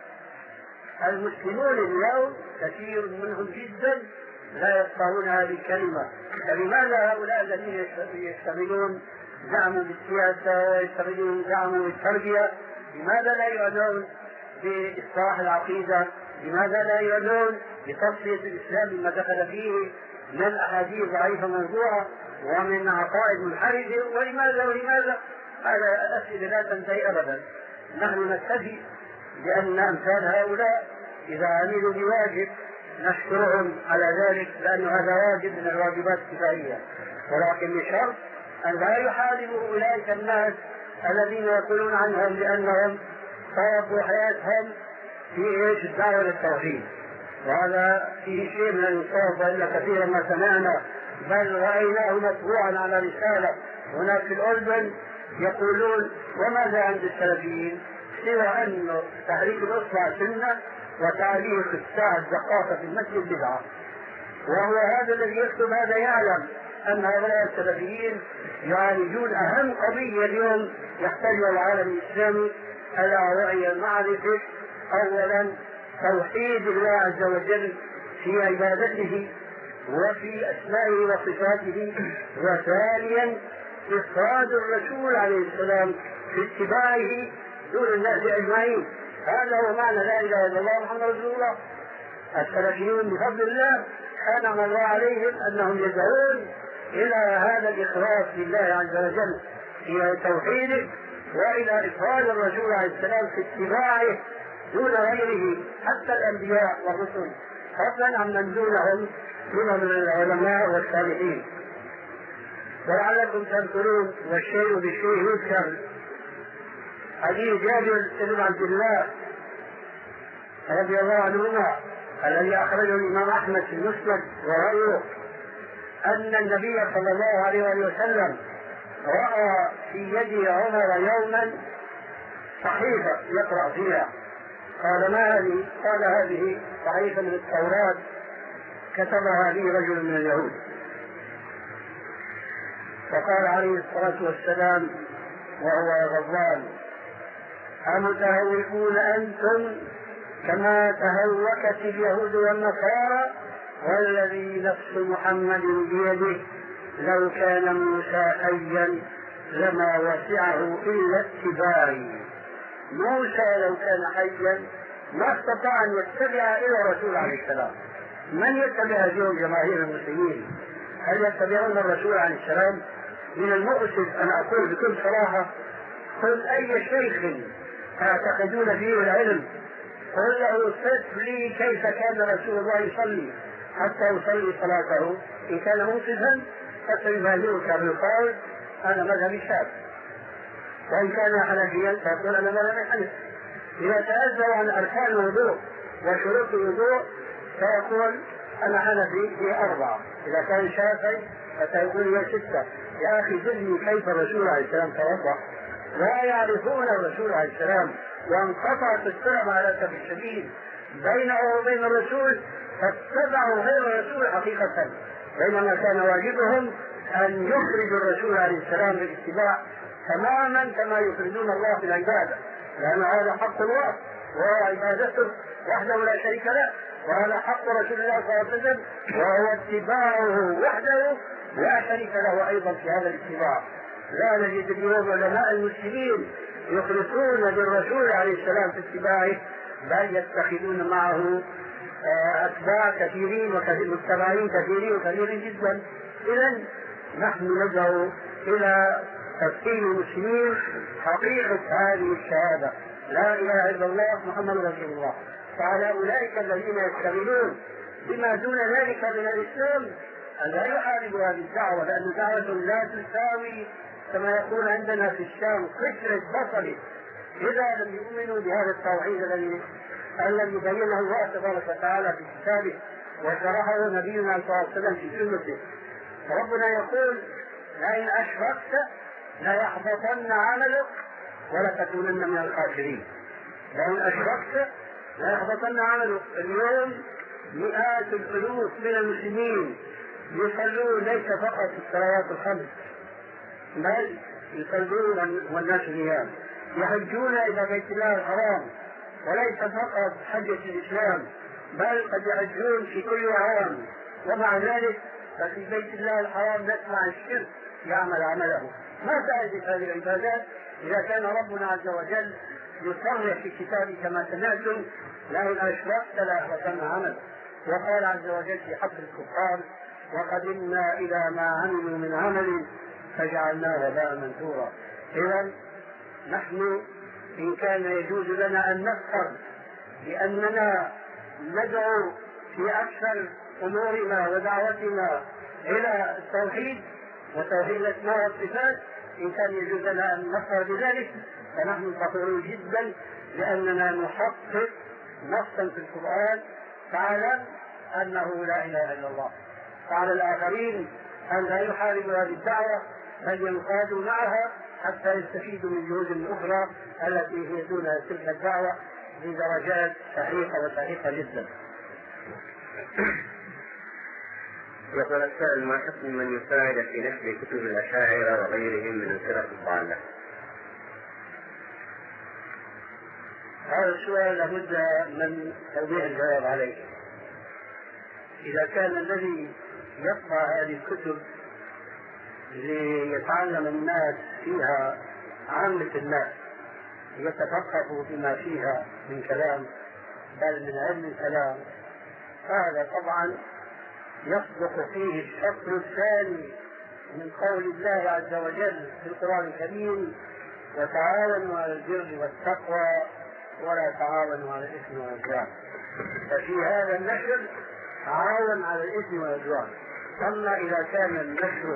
المسلمون اليوم كثير منهم جدا لا يفقهون هذه الكلمة. فلماذا هؤلاء الذين يشتغلون زعموا بالسياسة ويشتغلون زعموا بالتربية لماذا لا يعنون بإصلاح العقيدة؟ لماذا لا يعنون بتصفية الإسلام مما دخل فيه من أحاديث ضعيفة موضوعة ومن عقائد منحرفة؟ ولماذا؟ هذا الأسئلة لا تنتهي أبدا. نحن نكتفي بأن أمثال هؤلاء إذا عملوا بواجب نشكرهم على ذلك، لأن هذا واجب من الواجبات الكفائية، ولكن بشرط أن لا يحاربوا أولئك الناس الذين يقولون عنهم بأنهم صرفوا حياتهم في الدعوة للتوحيد، وهذا فيه شيء من الإنصاف، وإلا كثيرا ما سمعنا بل رأيناه مطبوعا على رسالة هناك في الأردن يقولون وماذا عند السلفيين سوى أن تحريك الأصبع سنة وتعليق الساعة الزقاقة في المسجد بدعة. وهو هذا الذي يكتب هذا يعلم أن هؤلاء السلفيين يعالجون أهم قضية اليوم يحتاجها العالم الإسلامي ألا وهي معرفة أولا توحيد الله عز وجل في عبادته وفي أسمائه وصفاته، وثانيا إفراد الرسول عليه السلام في اتباعه دون الناس أجمعين. هذا هو معنى لا إله إلا الله محمد رسول الله. السلفيون بفضل الله أنعم الله عليهم أنهم يدعون إلى هذا الإخلاص لله عز وجل في توحيده وإلى إفراد الرسول عليه السلام في اتباعه دون غيره حتى الأنبياء والرسل، فضلا عن من دونهم من العلماء والصالحين. ولعلكم تذكرون والشيء بالشيء يذكر حديث جابر بن عبد الله رضي الله عنهما الذي أخرجه الإمام أحمد في المسند وغيره أن النبي صلى الله عليه وسلم رأى في يد عمر يوما صحيفة يقرأ فيها، قال ما هذه؟ قال هذه صحيفة من التوراة كتبها لي رجل من اليهود. فقال عليه الصلاة والسلام وهو غضبان: أمتهوكون أنتم كما تهوكت اليهود والنصارى، والذي نفس محمد بيده لو كان موسى حيا لما وسعه إلا اتباعي. موسى لو كان حيا ما استطاع أن يتبع إلا الرسول عليه السلام. من يتبع اليوم جماهير المسلمين؟ هل يتبعون الرسول عليه السلام؟ من المؤسف أن أقول بكل صراحة: قل أي شيخ تعتقدون فيه العلم، قل له صف لي كيف كان رسول الله يصلي حتى يصلي صلاته. إن كان منصفا فسيبادرك بالقول: أنا مذهبي الشافعي. وإن كان حنفيا فيقول: أنا مذهبي الحنفي. إذا تأذى عن أركان الوضوء وشروط الوضوء فيقول: أنا حنفي هي 4. إذا كان شافعي فسيقول هي 6. يا أخي زدني كيف الرسول عليه السلام توضأ. لا يعرفون الرسول عليه السلام، وانقطعت السلام على الأسف الشديد بينه وبين الرسول، فاتبعوا غير الرسول حقيقة، بينما كان واجبهم أن يخرجوا الرسول عليه السلام بالاتباع تماما كما يخرجون الله في العبادة، لأن هذا حق الله وهو عبادته وحده لا شريك له، وهذا حق رسول الله صلى الله عليه وسلم وهو اتباعه وحده لا شريك له أيضا في هذا الاتباع. لا نجد اليوم علماء المسلمين يخلصون بالرسول عليه السلام في اتباعه، بل يتخذون معه أتباع كثيرين ومتبعين كثيرين جدا. إذا نحن ندعو إلى تفكير المسلمين حقيقة هذه الشهادة: لا إله إلا الله محمد رسول الله. فعلى أولئك الذين يشتغلون بما دون ذلك من الإسلام أن لا يحاربوا هذه الدعوة، لأن دعوة لا تساوي كما يقول عندنا في الشام قشرة بصل إذا لم يؤمنوا بهذا التوحيد الذي يبينه الله تبارك وتعالى في كتابه وشرحه نبينا صلى الله عليه وسلم في سنته. ربنا يقول: لئن أشركت ليحبطن عملك ولتكونن من الخاسرين. لئن أشركت ليحبطن عملك. اليوم مئات الألوف من المسلمين يصلون ليس فقط الصلوات الخمس، بل يصلون والناس نيام، يحجون إلى بيت الله الحرام، وليس فقط حجة الإسلام بل قد يحجون في كل عام. ومع ذلك ففي بيت الله الحرام نسمع الشرك يعمل عمله. ما فائدة هذه العبادات إذا كان ربنا عز وجل يصرح في كتابه كما سمعتم: لئن أشركت ليحبطن عملك. وقال عز وجل في حق الكفار: وقدمنا إلى ما عملوا من عمل فجعلناه هباء منثورا. إذا نحن إن كان يجوز لنا أن نفخر بأننا ندعو في أكثر أمورنا ودعوتنا إلى التوحيد وتوحيد الأسماء والصفات، إن كان يجوز لنا أن نفخر بذلك فنحن فخورون جدا، لأننا نحقق نصا في القرآن: تعالى أنه لا إله إلا الله. فعلى الآخرين أن لا يحاربوا هذه الدعوة بل ينقادوا معها حتى يستفيدوا من جهود أخرى التي هي دون تلك الدعوة بدرجات صحيحة جدا. يقول السائل: ما حكم من يساعد في نشر كتب الأشاعرة وغيرهم من الفرق الضالة؟ هذا السؤال لابد من توضيح الجواب عليه. إذا كان الذي يطبع هذه الكتب ليتعلم الناس فيها، عامة الناس يتفقهوا بما فيها من كلام بل من علم الكلام، هذا طبعا يصدق فيه الشطر الثاني من قول الله عز وجل في القرآن الكريم: وتعاونوا على البر والتقوى ولا تعاونوا على الإثم والعدوان. ففي هذا النشر تعاون على الإثم والعدوان. أما إذا كان النشر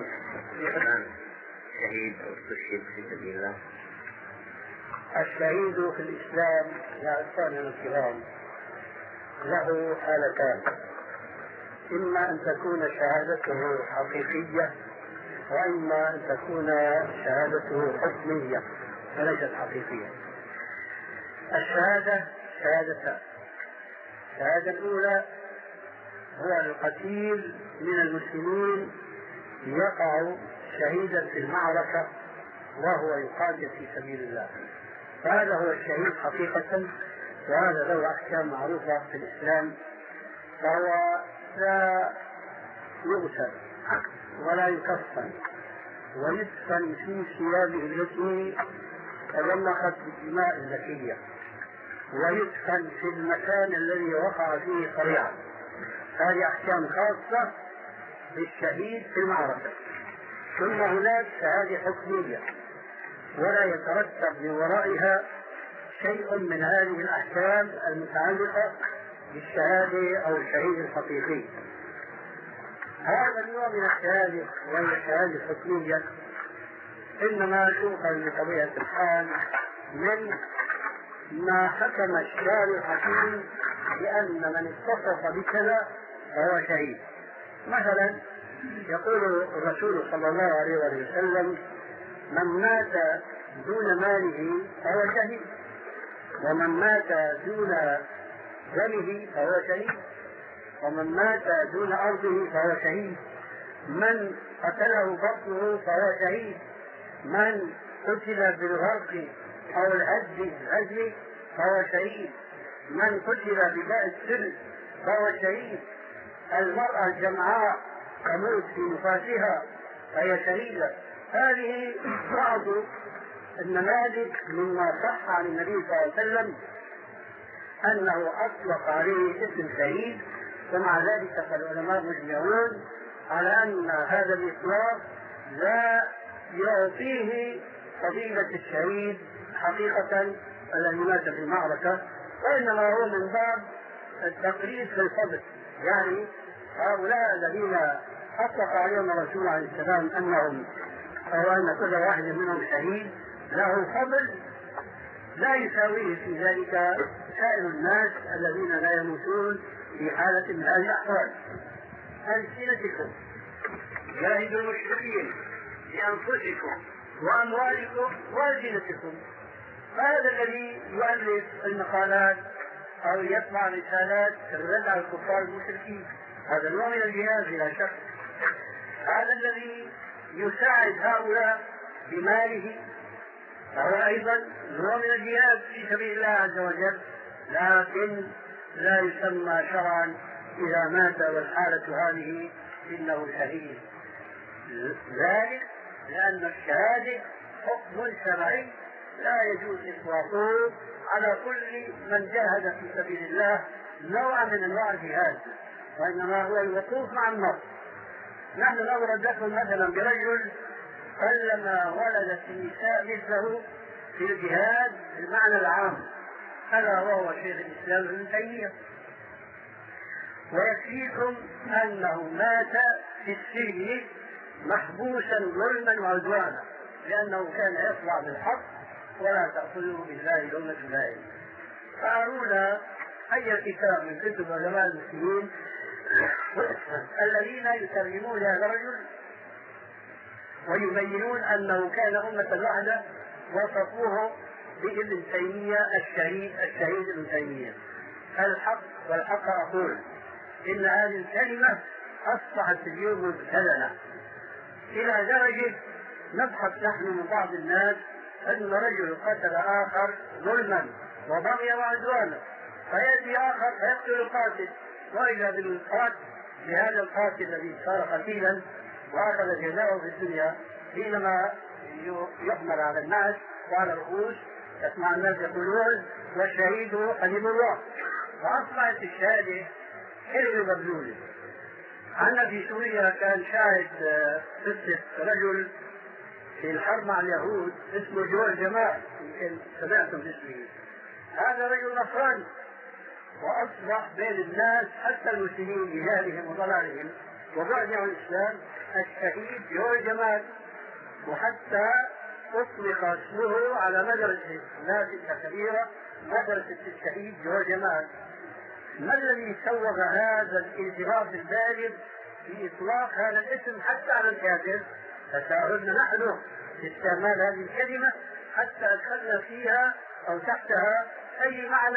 شهيد أو استشهد في سبيل الله، الشهيد في الإسلام يا إخواننا الكرام له حالتان: إما أن تكون شهادته حقيقية، وإما أن تكون شهادته حكمية وليست حقيقية. الشهادة شهادتان. الشهادة الأولى هو القتيل من المسلمين يقع شهيدا في المعركة وهو يقاتل في سبيل الله، فهذا هو الشهيد حقيقة، وهذا له أحكام معروفة في الإسلام، فهو لا يغسل ولا يكفن ويدفن في ثيابه التي تلمخت بالدماء الزكية، ويدفن في المكان الذي وقع فيه صريعا. هذه أحكام خاصة بالشهيد في المعركة. ثم هناك شهادة حكمية ولا يترتب من ورائها شيء من هذه الأحكام المتعلقة بالشهادة أو الشهيد الحقيقي. هذا النوع من الشهادة وهي الشهادة الحكمية إنما تؤخذ بطبيعة الحال من ما حكم الشارع الحكيم بأن من اتصف بكذا فهو شهيد. مثلا يقول الرسول صلى الله عليه وسلم: من مات دون ماله فهو شهيد، ومن مات دون دمه فهو شهيد، ومن مات دون أرضه فهو شهيد، من قتله بطنه فهو شهيد، من قتل بالغرق أو الهزل فهو شهيد، من قتل بداء السل فهو شهيد، المرأة الجمعاء تموت في نفاسها فهي شهيدة. هذه بعض النماذج مما صح عن النبي صلى الله عليه وسلم أنه أطلق عليه اسم شهيد، ومع ذلك فالعلماء مجمعون على أن هذا الإطلاق لا يعطيه فضيلة الشهيد حقيقة الذي مات في المعركة، وإنما هو من باب التقريب في الفضل. يعني هؤلاء الذين أطلق عليهم الرسول عليه السلام أنهم أو أن كل واحد منهم شهيد له فضل لا يساويه في ذلك سائر الناس الذين لا يموتون في حالة من هذه الأحوال. ألسنتكم جاهدوا المشركين بأنفسكم وأموالكم وألسنتكم. هذا الذي يؤلف المقالات أو يطبع رسالات الرد على الكفار المشركين، هذا نوع من الجهاد بلا شك. هذا الذي يساعد هؤلاء بماله فهو أيضا نوع من الجهاد في سبيل الله عز وجل، لكن لا يسمى شرعا إذا مات والحالة هذه إنه شهيد. ذلك لأن الشهادة حكم شرعي لا يجوز إطلاقه على كل من جاهد في سبيل الله نوع من أنواع الجهاد، وإنما هو الوقوف مع النص. نحن نضرب لكم مثلا برجل كلما ولدت النساء مثله في الجهاد بالمعنى العام، ألا وهو شيخ الإسلام ابن تيمية، ويكفيكم أنه مات في السجن محبوسا ظلما وعدوانا لأنه كان يطلع بالحق ولا تأخذه بالله لومة لائم. فأرونا أي كتاب من كتب علماء المسلمين الذين يترجمون هذا الرجل ويبينون أنه كان أمة واحدة وصفوه بابن تيمية الشهيد ابن تيمية. الحق والحق أقول إن هذه الكلمة أصبحت اليوم مبتذلة إلى درجة نبحث نحن من بعض الناس أن رجل قتل آخر ظلما وبغيا وعدوانا، فيأتي آخر فيقتل القاتل، وإذا بالقاتل لهذا القاتل الذي صار قتيلا وأخذ جزاءه في الدنيا حينما يحمل على الناس وعلى الرؤوس يسمع الناس يقولون والشهيد قريب الله، فأصبحت الشهادة كلمة مبذولة. عندنا في سوريا كان شاهد قصة رجل في الحرب مع اليهود اسمه جورج جمال، يمكن سمعتم باسمه. هذا رجل نصراني وأصبح بين الناس حتى المسلمين بجهلهم وضلالهم وبعدهم عن الإسلام الشهيد جورج جمال، وحتى أطلق اسمه على مدرسة ناسكة كبيرة مدرسة الشهيد جورج جمال. ما الذي سوغ هذا الانتراف البالغ في إطلاق هذا الاسم حتى على الكافر؟ تساهلنا نحن في استعمال هذه الكلمة حتى أدخلنا فيها أو تحتها أي معنى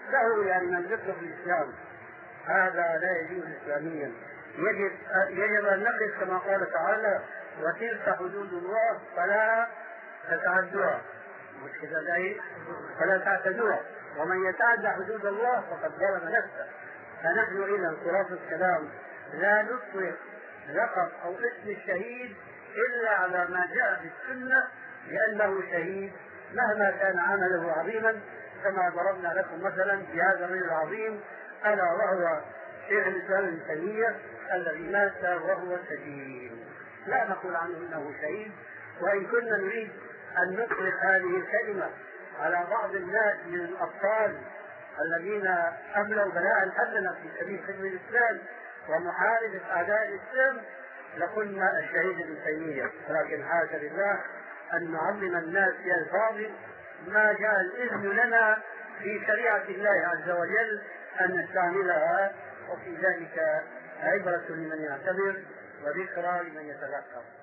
له يعني من ذكر في الإسلام، هذا لا يجوز إسلاميا. يجب أن نقف كما قال تعالى: وتلك حدود الله فلا تتعدوها، مش كده فلا تعتدوها، ومن يتعدى حدود الله فقد ظلم نفسه. فنحن إذا خلاصة الكلام لا نطلق لقب أو اسم الشهيد إلا على ما جاء في السنة، لأنه شهيد مهما كان عمله عظيما، كما ضربنا لكم مثلا في هذا الرجل العظيم ألا وهو شيخ الإسلام ابن تيمية الذي مات وهو سجين. لا نقول عنه إنه شهيد، وإن كنا نريد أن نطلق هذه الكلمة على بعض الناس من الأبطال الذين أملوا بلاء حسنا في سبيل خدمة الإسلام ومحاربة أعداء الإسلام لقلنا الشهيد ابن تيمية، لكن حاشا لله أن نعلم الناس في الفاظ ما جاء الإذن لنا في شريعة الله عز وجل أن نستعملها، وفي ذلك عبرة لمن يعتبر وذكرى لمن يتذكر.